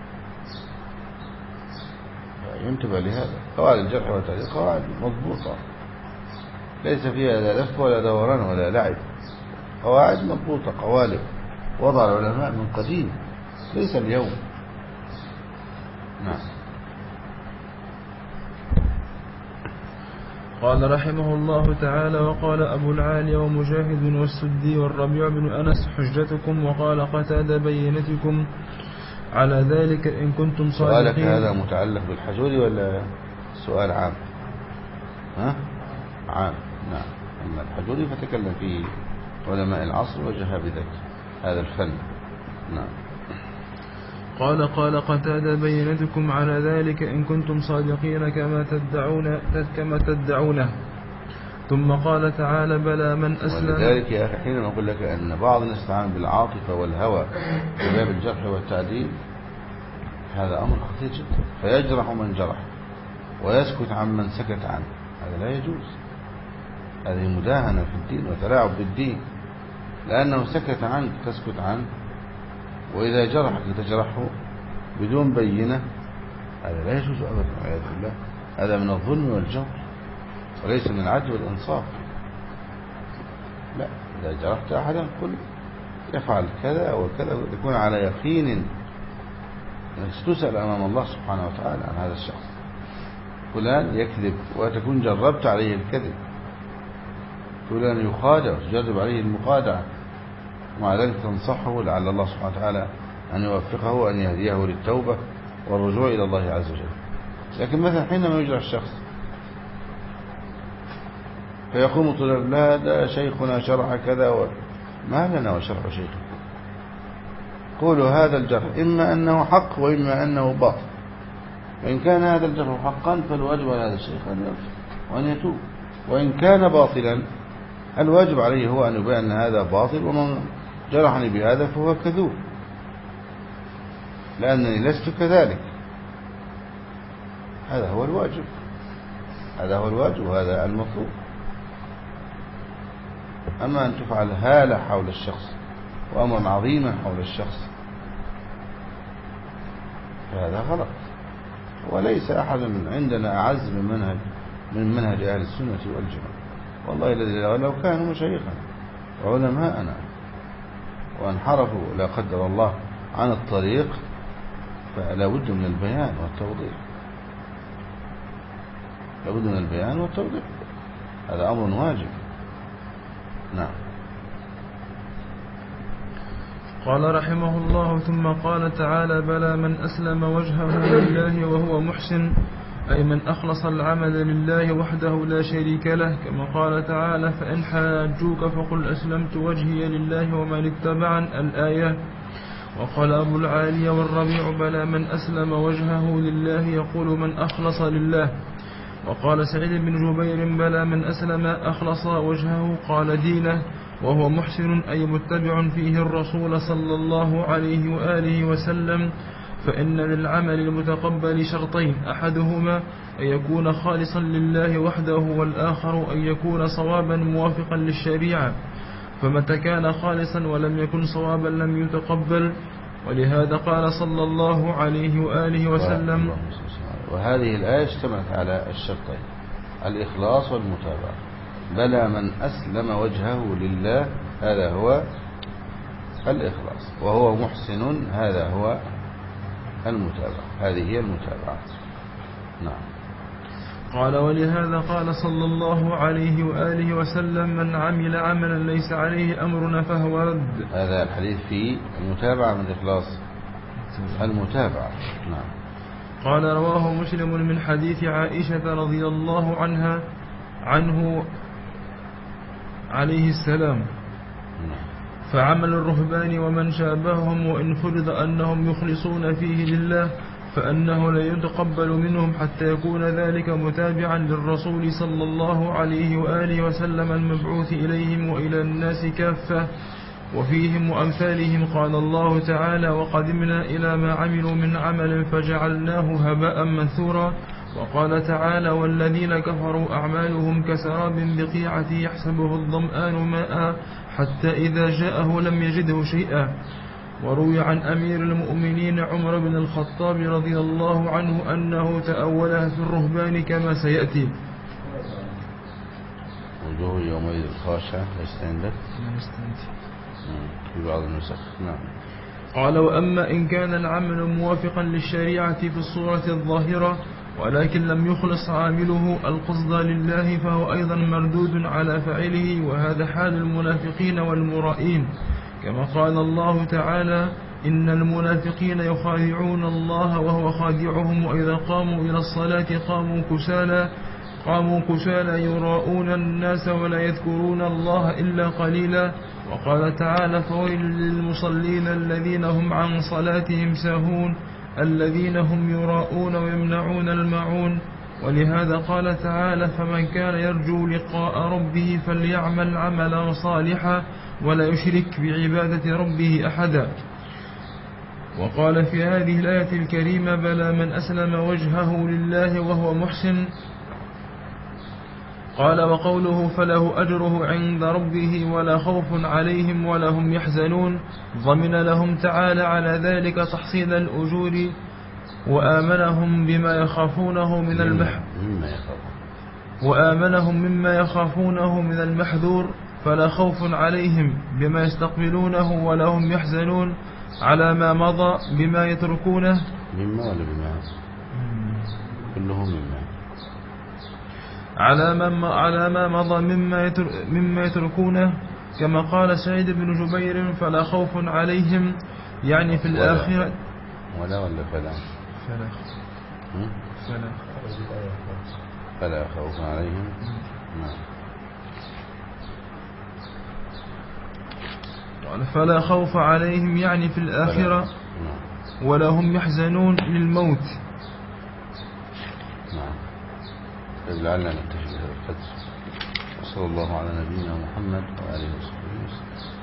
ينتبه لهذا. قواعد الجرح والتعديل قواعد مضبوطة ليس فيها لا لف ولا دوران ولا لعب، قواعد مضبوطة، قوالب وضع العلماء من قديم ليس اليوم. نعم. قال رحمه الله تعالى: وقال أبو العالي ومجاهد والسدي والربيع بن أنس حجتكم، وقال قتادة بينتكم على ذلك إن كنتم صادقين. سؤالك هذا متعلق بالحجور ولا سؤال عام؟ عام. نعم. أما الحجور فتكلم فيه علماء العصر وجهابذة هذا الفن. نعم. قال قتادة بينتكم على ذلك إن كنتم صادقين كما تدعونه. ثم قال تعالى: بلى من أسلم. ولذلك يا أخي حينما أقول لك أن بعض الناس يستعان بالعاطفة والهوى في باب الجرح والتعديل، هذا أمر خطير جدا، فيجرح من جرح ويسكت عن من سكت عنه، هذا لا يجوز. هذه مداهنة في الدين وتلاعب بالدين، لأنه سكت عنك تسكت عنه، وإذا جرحك تجرحه بدون بينة، هذا لا يجوز أبدا والعياذ بالله. هذا من الظلم والجور وليس من العدل والإنصاف. لا، إذا جرحت أحدا قل يفعل كذا وكذا، يكون على يقين أنك ستسأل أمام الله سبحانه وتعالى عن هذا الشخص. فلان يكذب وتكون جربت عليه الكذب، فلان يخادع وتجرب عليه المخادعة، ومع ذلك تنصحه لعل الله سبحانه وتعالى أن يوفقه وأن يهديه للتوبة والرجوع إلى الله عز وجل. لكن مثلا حينما يجرح الشخص فيقوم طلاب لا ده شيخنا شرح كذا ما لنا وشرح شيخه. قولوا هذا الجرح إما أنه حق وإما أنه باطل، وإن كان هذا الجرح حقا فالواجب على هذا الشيخ أن يغفر وأن يتوب، وإن كان باطلا الواجب عليه هو أن يبين أن هذا باطل، ومن جرحني بهذا فهو كذوب، لأنني لست كذلك. هذا هو الواجب، هذا هو الواجب وهذا المطلوب. أما أن تفعل هالة حول الشخص وأمرا عظيما حول الشخص فهذا غلط، وليس أحد عندنا أعز من منهج أهل السنة والجماعة. والله الذي لو كانوا مشايخنا وعلماءنا وانحرفوا لا قدر الله عن الطريق فلا بد من البيان والتوضيح، لا بد من البيان والتوضيح، هذا أمر واجب. نعم. قال رحمه الله: ثم قال تعالى: بلى من أسلم وجهه لله وهو محسن، أي من أخلص العمل لله وحده لا شريك له، كما قال تعالى: فإن حاجوك فقل أسلمت وجهي لله ومن اتبعني الآية. وقال أبو العالية والربيع: بلى من أسلم وجهه لله، يقول من أخلص لله. وقال سعيد بن جبير: بلى من أسلم أخلص وجهه قال دينه، وهو محسن أي متبع فيه الرسول صلى الله عليه وآله وسلم. فإن للعمل المتقبل شرطين: أحدهما أن يكون خالصا لله وحده، والآخر أن يكون صوابا موافقا للشريعة، فمتى كان خالصا ولم يكن صوابا لم يتقبل. ولهذا قال صلى الله عليه وآله وسلم. وهذه الآية اشتملت على الشرطين: الإخلاص والمتابعة. بلى من أسلم وجهه لله، هذا هو الإخلاص، وهو محسن، هذا هو المتابعة، هذه هي المتابعة. نعم. قال: ولهذا قال صلى الله عليه وآله وسلم: من عمل عملا ليس عليه أمرنا فهو رد. هذا الحديث في المتابعة من الإخلاص، المتابعة. نعم. قال: رواه مسلم من حديث عائشة رضي الله عنه عليه السلام: فعمل الرهبان ومن شابههم وإن فرض أنهم يخلصون فيه لله فأنه لا يتقبل منهم حتى يكون ذلك متابعا للرسول صلى الله عليه وآله وسلم المبعوث إليهم وإلى الناس كافة وفيهم وأمثالهم. قال الله تعالى: وقدمنا إلى ما عملوا من عمل فجعلناه هباء منثورا. وقال تعالى: والذين كفروا أعمالهم كسراب بقيعة يحسبه الظمآن ماء حتى إذا جاءه لم يجده شيئا. وروي عن أمير المؤمنين عمر بن الخطاب رضي الله عنه أنه تأولها في الرهبان كما سيأتي. وجوه يومئذ خاشعة ليس عندك في بعض النسخ. نعم. قال: وأما إن كان العمل موافقا للشريعة في الصورة الظاهرة ولكن لم يخلص عامله القصد لله فهو أيضا مردود على فاعله، وهذا حال المنافقين والمرائين، كما قال الله تعالى: إن المنافقين يخادعون الله وهو خادعهم وإذا قاموا إلى الصلاة قاموا كسالى يراءون الناس ولا يذكرون الله إلا قليلا. وقال تعالى: فويل للمصلين الذين هم عن صلاتهم ساهون الذين هم يراءون ويمنعون الماعون. ولهذا قال تعالى: فمن كان يرجو لقاء ربه فليعمل عملا صالحا ولا يشرك بعبادة ربه أحدا. وقال في هذه الآية الكريمة: بلى من أسلم وجهه لله وهو محسن. قال: وقوله فله أجره عند ربه ولا خوف عليهم ولا هم يحزنون، ضمن لهم تعالى على ذلك تحصيل الأجور وآمنهم مما يخافونه من المحذور، فلا خوف عليهم بما يستقبلونه ولا هم يحزنون على ما مضى بما يتركونه. مما ولا بما؟ كلهم مما. على ما مضى مما يتركونه، كما قال سعيد بن جبير فلا خوف عليهم يعني في الآخرة. ولا فلا؟ فلا خوف عليهم. فلا خوف عليهم يعني في الآخرة ولا هم يحزنون للموت. نعم. لعلنا نكتفي بهذا القدر. وصلى الله على نبينا محمد وآله وصحبه وسلم.